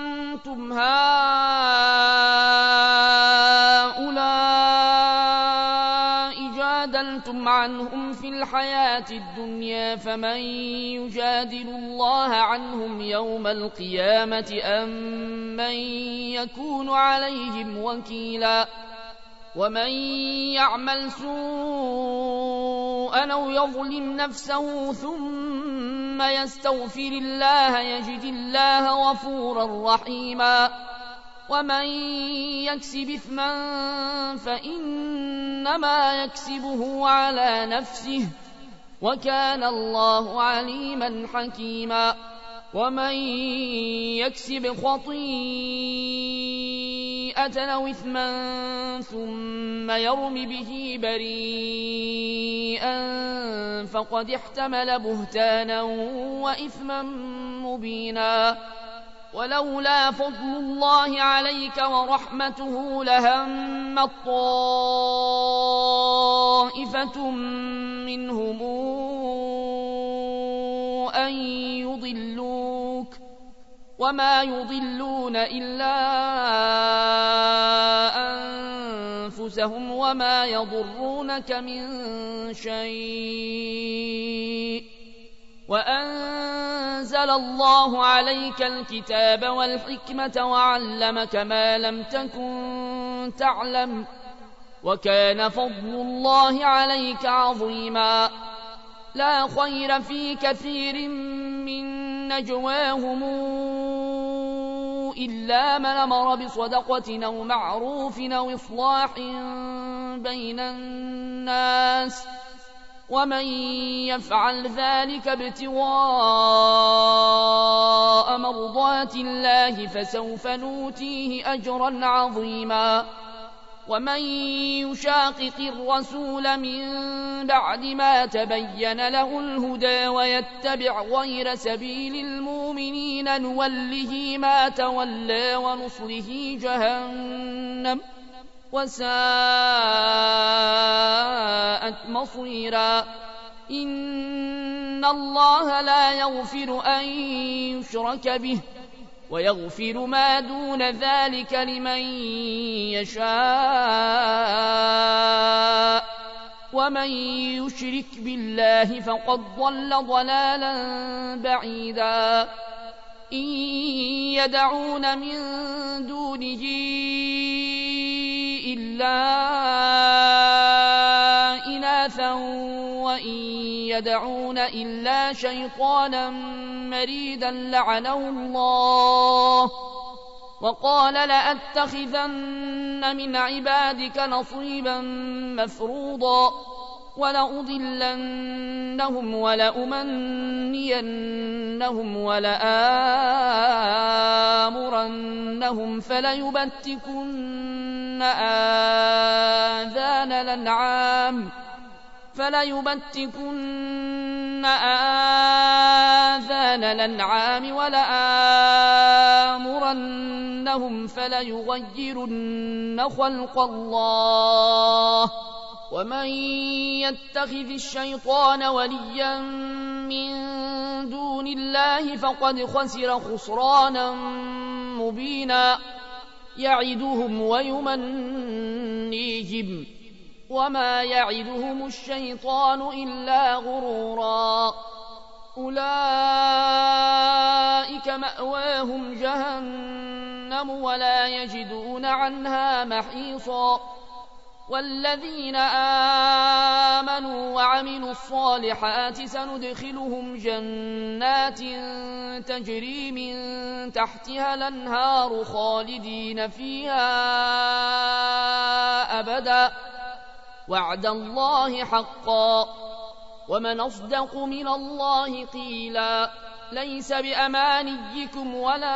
أنتم هؤلاء جادلتم عنهم في الحياة الدنيا فمن يجادل الله عنهم يوم القيامة أم من يكون عليهم وكيلا ومن يعمل سوءا أو يظلم نفسه ثم يستغفر الله يجد الله غفورا رحيما ومن يكسب إثما فإنما يكسبه على نفسه وكان الله عليما حكيما ومن يكسب خطيئة أو إثما ثم يرم به بريئا فقد احتمل بهتانا وإثما مبينا ولولا فضل الله عليك ورحمته لهمت طائفة منهم أن يضلوك وما يضلون إلا أنفسهم وما يضرونك من شيء وأنزل الله عليك الكتاب والحكمة وعلمك ما لم تكن تعلم وكان فضل الله عليك عظيما لا خير في كثير من نجواهم إلا من أمر بصدقة أو معروف أو إصلاح بين الناس ومن يفعل ذلك ابتغاء مرضات الله فسوف نؤتيه أجرا عظيما ومن يشاقق الرسول من بعد ما تبين له الهدى ويتبع غير سبيل المؤمنين نوله ما تولى ونصله جهنم وساءت مصيرا إن الله لا يغفر أن يشرك به ويغفر ما دون ذلك لمن يشاء ومن يشرك بالله فقد ضل ضلالا بعيدا إن يدعون من دونه إلا إناثا وإن يدعون إلا شيطانا مريدا لعنه الله وقال لأتخذن من عبادك نصيبا مفروضا ولأضلنهم ولأمنينهم ولآمرنهم فليبتكن آذان الأنعام فليبتكن آذان الأنعام ولآمرنهم فليغيرن خلق الله ومن يتخذ الشيطان وليا من دون الله فقد خسر خسرانا مبينا يعدهم ويمنيهم وما يعدهم الشيطان إلا غرورا أولئك مأواهم جهنم ولا يجدون عنها محيصا والذين آمنوا وعملوا الصالحات سندخلهم جنات تجري من تحتها الأنهار خالدين فيها أبدا وعد الله حقا ومن أصدق من الله قيلا ليس بأمانيكم ولا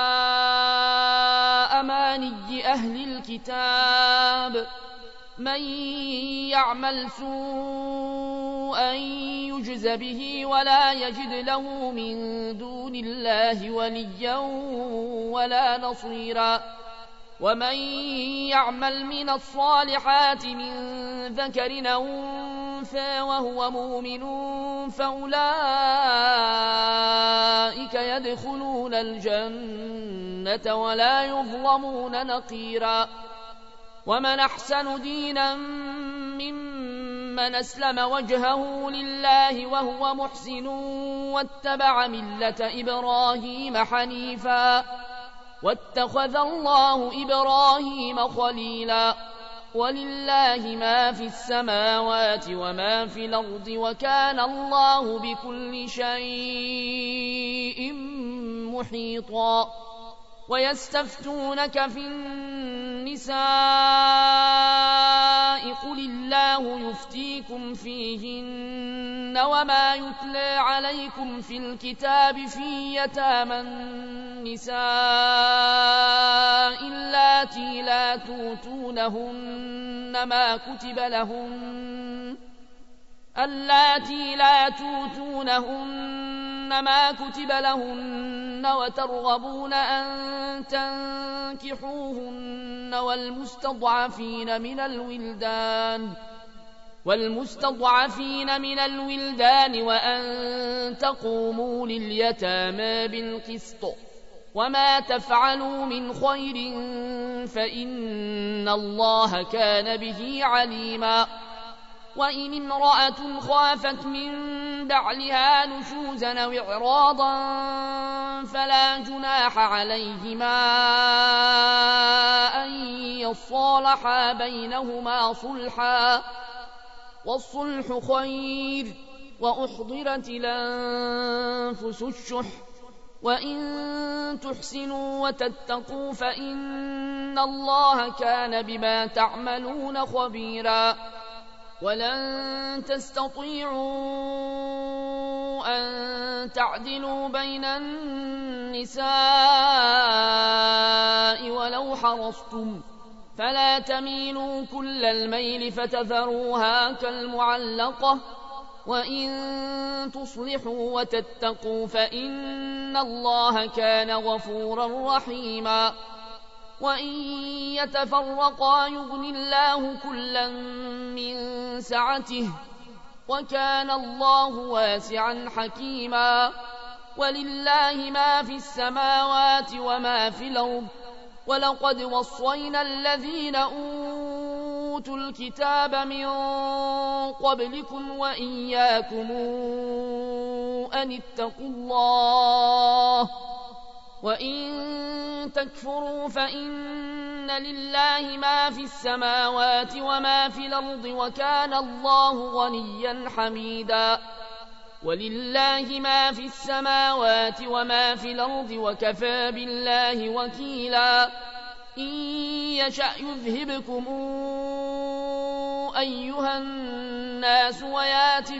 أماني أهل الكتاب من يعمل سوءا يجز به ولا يجد له من دون الله وليا ولا نصيرا ومن يعمل من الصالحات من ذكر أو أنثى وهو مؤمن فأولئك يدخلون الجنة ولا يظلمون نقيرا ومن أحسن دينا ممن من أسلم وجهه لله وهو محسن واتبع ملة إبراهيم حنيفا واتخذ الله إبراهيم خليلا ولله ما في السماوات وما في الأرض وكان الله بكل شيء محيطا ويستفتونك في النساء قل الله يفتيكم فيهن وما يتلى عليكم في الكتاب في يتامى النساء اللاتي لا توتونهن ما كتب لهن اللاتي لا توتونهن ما كتب لهن وترغبون أن تنكحوهن والمستضعفين من الولدان والمستضعفين من الولدان وأن تقوموا لليتامى بالقسط وما تفعلوا من خير فإن الله كان به عليما وإن امرأة خافت من بعلها نشوزا أو إعراضا فلا جناح عليهما أن يصالحا بينهما صلحا والصلح خير وأحضرت الأنفس الشح وإن تحسنوا وتتقوا فإن الله كان بما تعملون خبيرا ولن تستطيعوا أن تعدلوا بين النساء ولو حرصتم فلا تميلوا كل الميل فتذروها كالمعلقة وإن تصلحوا وتتقوا فإن الله كان غفورا رحيما وإن يتفرقا يغن الله كلا من سعته وكان الله واسعا حكيما ولله ما في السماوات وما في الأرض ولقد وصينا الذين أوتوا الكتاب من قبلكم وإياكم أن اتقوا الله وإن تكفروا فإن لله ما في السماوات وما في الأرض وكان الله غنيا حميدا ولله ما في السماوات وما في الأرض وكفى بالله وكيلا إن يشأ يذهبكم أيها الناس ويات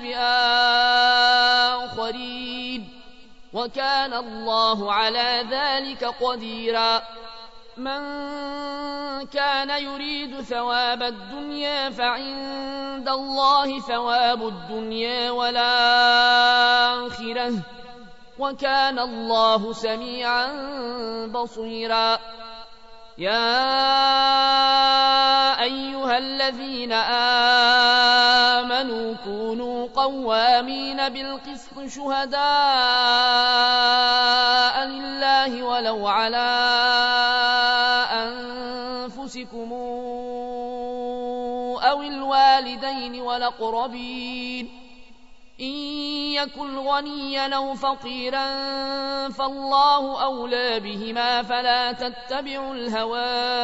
بآخرين وكان الله على ذلك قديرا من كان يريد ثواب الدنيا فعند الله ثواب الدنيا والآخرة وكان الله سميعا بصيرا يا أيها الذين آمنوا كونوا قوامين بالقسط شهداء لله ولو على أنفسكم أو الوالدين والأقربين إن يكن غنيا أو فقيرا فالله أولى بهما فلا تتبعوا الهوى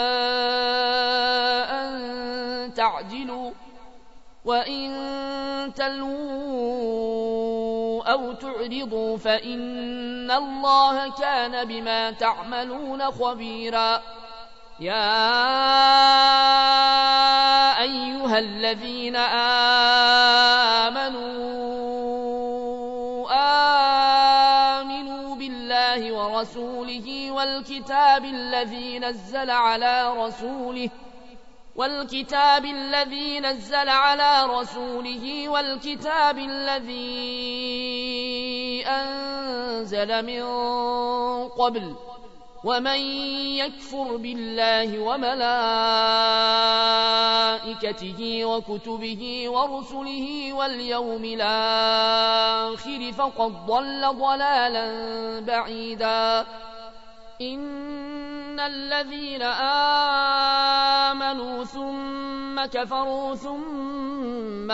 أن تعجلوا وإن تلووا أو تعرضوا فإن الله كان بما تعملون خبيرا يا أيها الذين آمنوا آمنوا بالله ورسوله والكتاب الذي نزل على رسوله والكتاب الذي نزل على رسوله والكتاب الذي أنزل من قبل ومن يكفر بالله وملائكته وكتبه ورسله واليوم الآخر فقد ضل ضلالا بعيدا إن الذين آمنوا ثم ثم كفروا ثم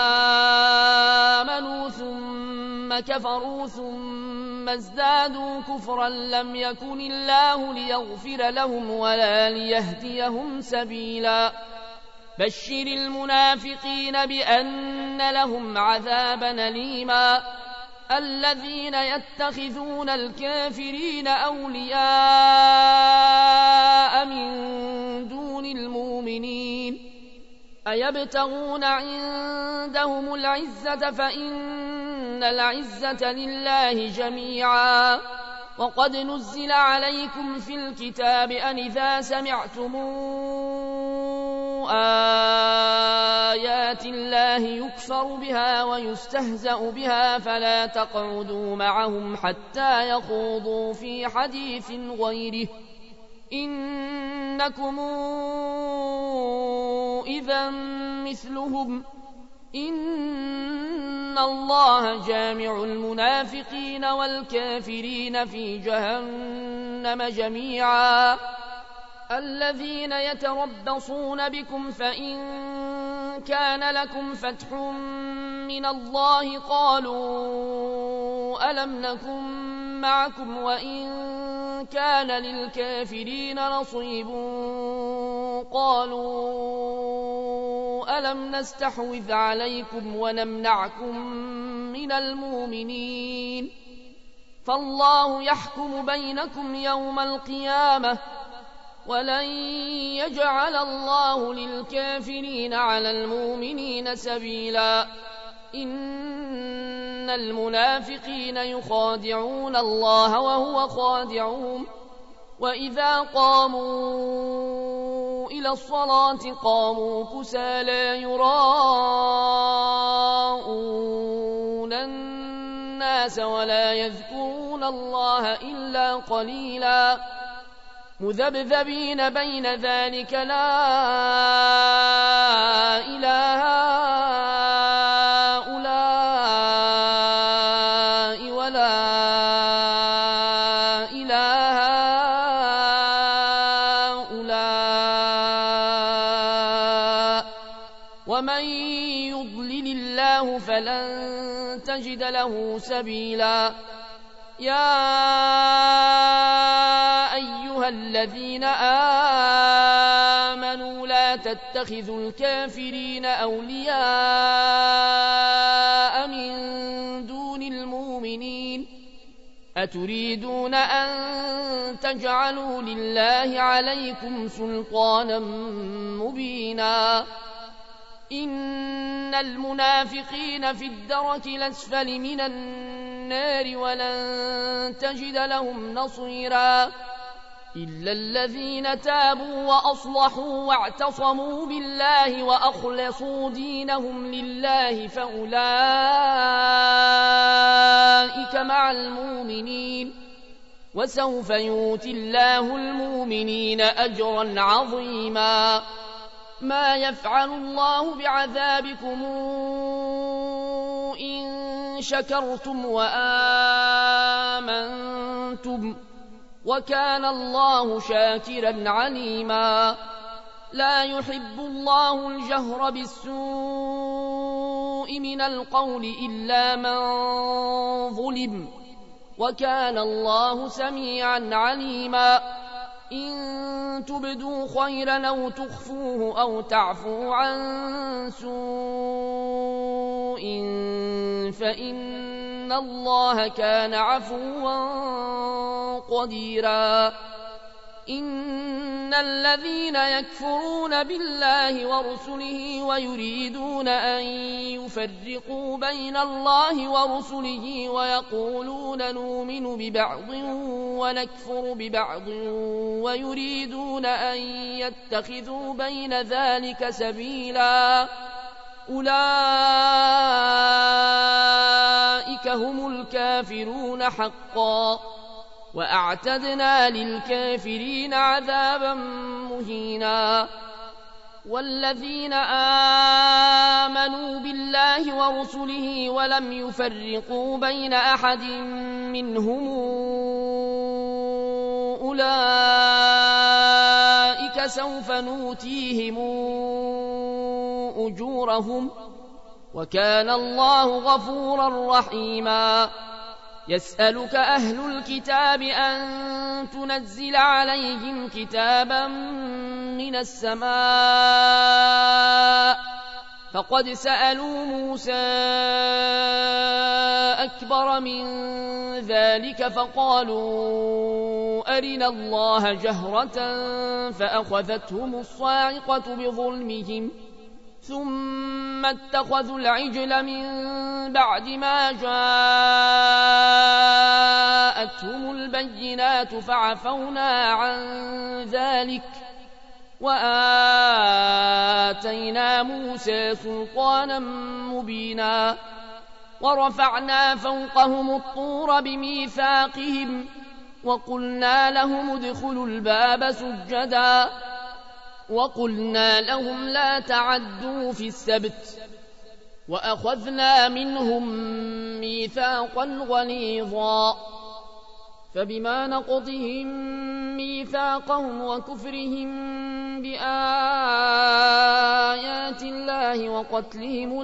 آمنوا ثم كفروا ثم ازدادوا كفرا لم يكن الله ليغفر لهم ولا ليهديهم سبيلا بشر المنافقين بأن لهم عذابا أليما الذين يتخذون الكافرين أولياء من دون المؤمنين أيبتغون عندهم العزة فإن العزة لله جميعا وقد نزل عليكم في الكتاب أن إذا سمعتم آيات الله يكفر بها ويستهزأ بها فلا تقعدوا معهم حتى يخوضوا في حديث غيره إنكم إذا مثلهم إن الله جامع المنافقين والكافرين في جهنم جميعا الذين يتربصون بكم فإن كان لكم فتح من الله قالوا ألم نكن معكم وإن كان للكافرين نصيب قالوا ألم نستحوذ عليكم ونمنعكم من المؤمنين فالله يحكم بينكم يوم القيامة ولن يجعل الله للكافرين على المؤمنين سبيلا إن المنافقين يخادعون الله وهو خادعهم وإذا قاموا إلى الصلاة قاموا كسالى يراءون الناس ولا يذكرون الله إلا قليلا مذبذبين بين ذلك لا إله هؤلاء ولا إله هؤلاء ومن يضلل الله فلن تجد له سبيلا يا أيها الذين آمنوا لا تتخذوا الكافرين أولياء من دون المؤمنين أتريدون أن تجعلوا لله عليكم سلطانا مبينا إن المنافقين في الدرك الأسفل من النار ولن تجد لهم نصيرا إلا الذين تابوا وأصلحوا واعتصموا بالله وأخلصوا دينهم لله فأولئك مع المؤمنين وسوف يؤتي الله المؤمنين أجرا عظيما ما يفعل الله بعذابكم إن شكرتم وآمنتم وكان الله شاكرا عليما لا يحب الله الجهر بالسوء من القول إلا من ظلم وكان الله سميعا عليما إن تبدوا خيرا أو تخفوه أو تعفوا عن سوء فإن الله كان عفوا قديرا إن الذين يكفرون بالله ورسله ويريدون أن يفرقوا بين الله ورسله ويقولون نؤمن ببعض ونكفر ببعض ويريدون أن يتخذوا بين ذلك سبيلا أولئك هم الكافرون حقا وأعتدنا للكافرين عذابا مهينا والذين آمنوا بالله ورسله ولم يفرقوا بين أحد منهم أولئك سوف نؤتيهم أجورهم وكان الله غفورا رحيما يسألك أهل الكتاب أن تنزل عليهم كتابا من السماء فقد سألوا موسى أكبر من ذلك فقالوا أرنا الله جهرة فأخذتهم الصاعقة بظلمهم ثم اتخذوا العجل من بعد ما جاءتهم البينات فعفونا عن ذلك وآتينا موسى سلطانا مبينا ورفعنا فوقهم الطور بميثاقهم وقلنا لهم ادخلوا الباب سجدا وقلنا لهم لا تعدوا في السبت وأخذنا منهم ميثاقا غليظا فبما نقضهم ميثاقهم وكفرهم بآيات الله وقتلهم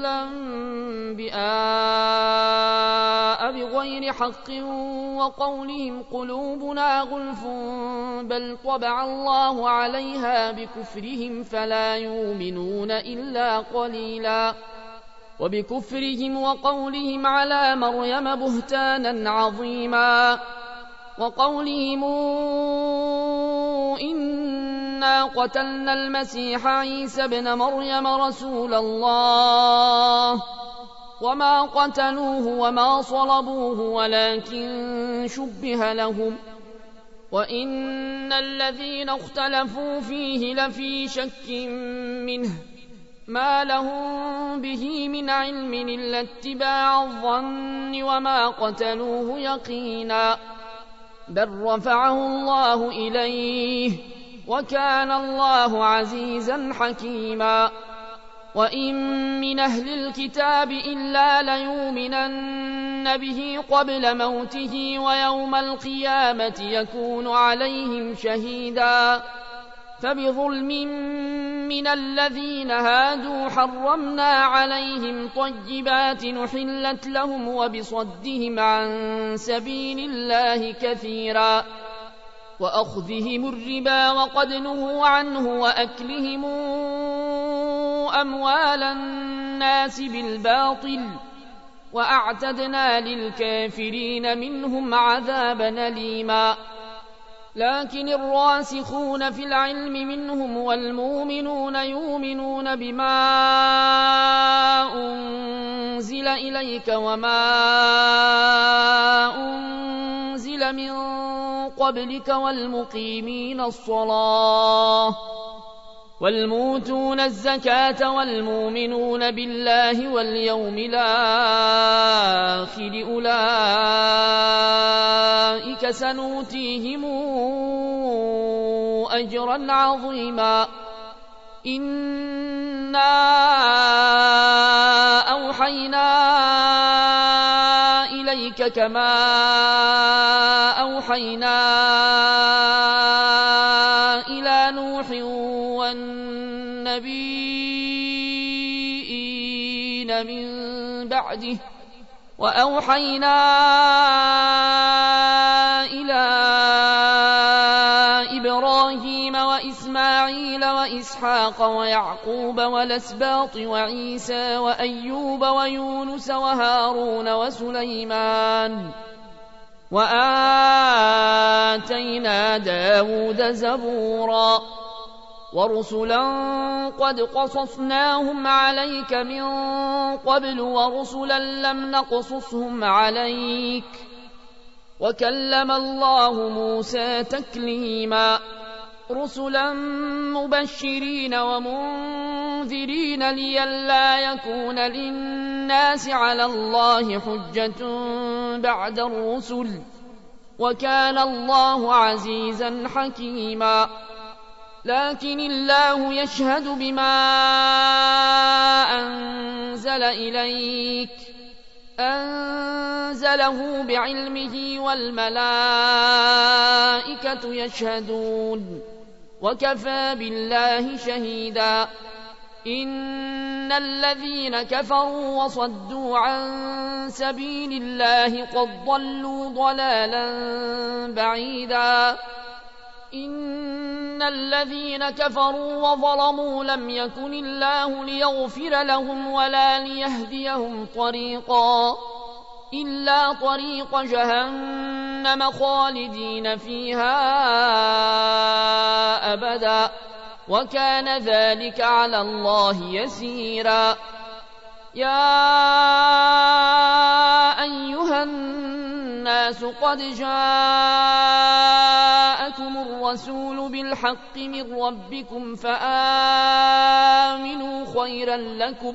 الأنبياء بغير حق وقولهم قلوبنا غلف بل طبع الله عليها بكفرهم فلا يؤمنون إلا قليلا وبكفرهم وقولهم على مريم بهتانا عظيما وقولهم إنا قتلنا المسيح عيسى ابن مريم رسول الله وما قتلوه وما صلبوه ولكن شبه لهم وإن الذين اختلفوا فيه لفي شك منه ما لهم به من علم إلا اتباع الظن وما قتلوه يقينا بل رفعه الله إليه وكان الله عزيزا حكيما وإن من أهل الكتاب إلا ليؤمنن به قبل موته ويوم القيامة يكون عليهم شهيدا فبظلم من الذين هادوا حرمنا عليهم طيبات نحلت لهم وبصدهم عن سبيل الله كثيرا وأخذهم الربا وقد نهوا عنه وأكلهم أموال الناس بالباطل وأعتدنا للكافرين منهم عذابا أليما لكن الراسخون في العلم منهم والمؤمنون يؤمنون بما أنزل إليك وما أنزل من قبلك والمقيمين الصلاة والموتون الزكاة والمؤمنون بالله واليوم الآخر أولئك سنؤتيهم أجرا عظيما إنا أوحينا إليك كما أوحينا إلى نوح والنبيين من بعده وأوحينا إلى إبراهيم وإسماعيل وإسحاق ويعقوب والأسباط وعيسى وأيوب ويونس وهارون وسليمان وآتينا داود زبورا ورسلا قد قصصناهم عليك من قبل ورسلا لم نقصصهم عليك وكلم الله موسى تكليما رسلا مبشرين ومنذرين لئلا يكون للناس على الله حجة بعد الرسل وكان الله عزيزا حكيما لكن الله يشهد بما أنزل إليك أنزله بعلمه والملائكة يشهدون وكفى بالله شهيدا إن الذين كفروا وصدوا عن سبيل الله قد ضلوا ضلالا بعيدا إن الذين كفروا وظلموا لم يكن الله ليغفر لهم ولا ليهديهم طريقا إلا طريق جهنم خالدين فيها أبدا وكان ذلك على الله يسيرا يا أيها الناس قد جاءكم الرسول بالحق من ربكم فآمنوا خيرا لكم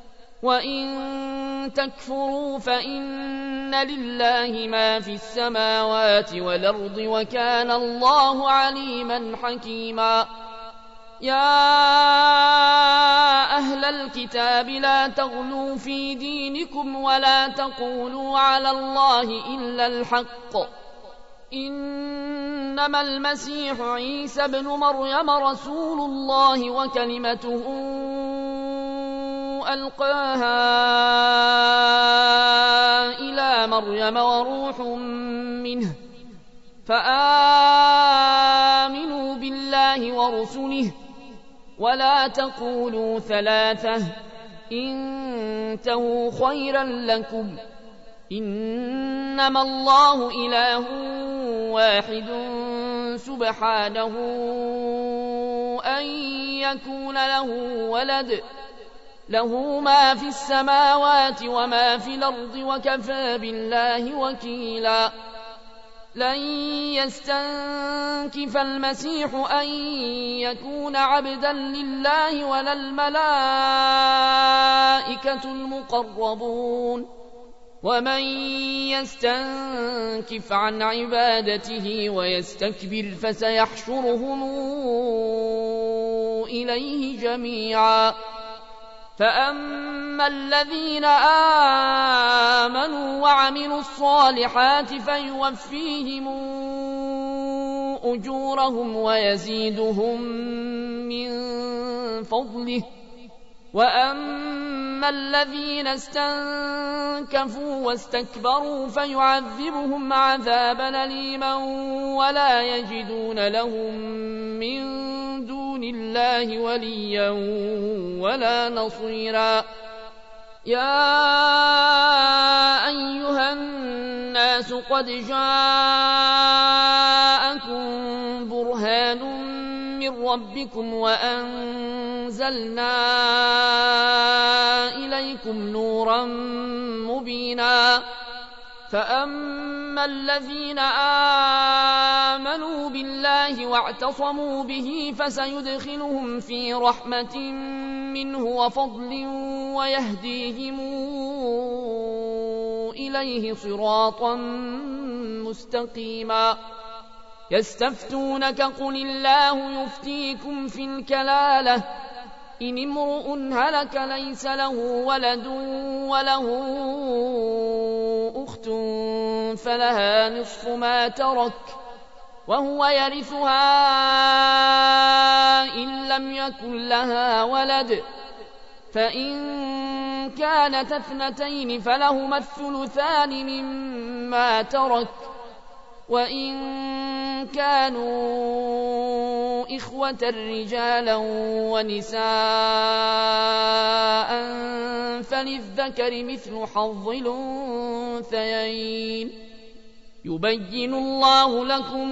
وإن تكفروا فإن لله ما في السماوات والأرض وكان الله عليما حكيما يا أهل الكتاب لا تغلوا في دينكم ولا تقولوا على الله إلا الحق إنما المسيح عيسى ابن مريم رسول الله وكلمته ألقاها إلى مريم وروح منه فآمنوا بالله ورسله ولا تقولوا ثلاثة انتهوا خيرا لكم إنما الله إله واحد سبحانه أن يكون له ولد له ما في السماوات وما في الأرض وكفى بالله وكيلا لن يستنكف المسيح أن يكون عبدا لله ولا الملائكة المقربون ومن يستنكف عن عبادته ويستكبر فسيحشرهم إليه جميعا فأما الذين آمنوا وعملوا الصالحات فيوفيهم أجورهم ويزيدهم من فضله وأما الذين استنكفوا واستكبروا فيعذبهم عذابا أليما ولا يجدون لهم من دون الله وليا ولا نصيرا يا أيها الناس قد جاءكم برهان من ربكم وأنزلنا إليكم نورا مبينا فأما الذين آمنوا بالله واعتصموا به فسيدخلهم في رحمة منه وفضل ويهديهم إليه صراطا مستقيما يستفتونك قل الله يفتيكم في الكلالة إن امرؤ هلك ليس له ولد وله أخت فلها نصف ما ترك وهو يرثها إن لم يكن لها ولد فإن كانت اثنتين فلهما الثلثان مما ترك وإن كانوا إخوة رجالا ونساء فللذكر مثل حظ الأنثيين يبين الله لكم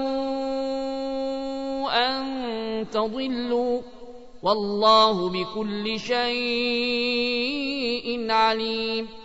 أن تضلوا والله بكل شيء عليم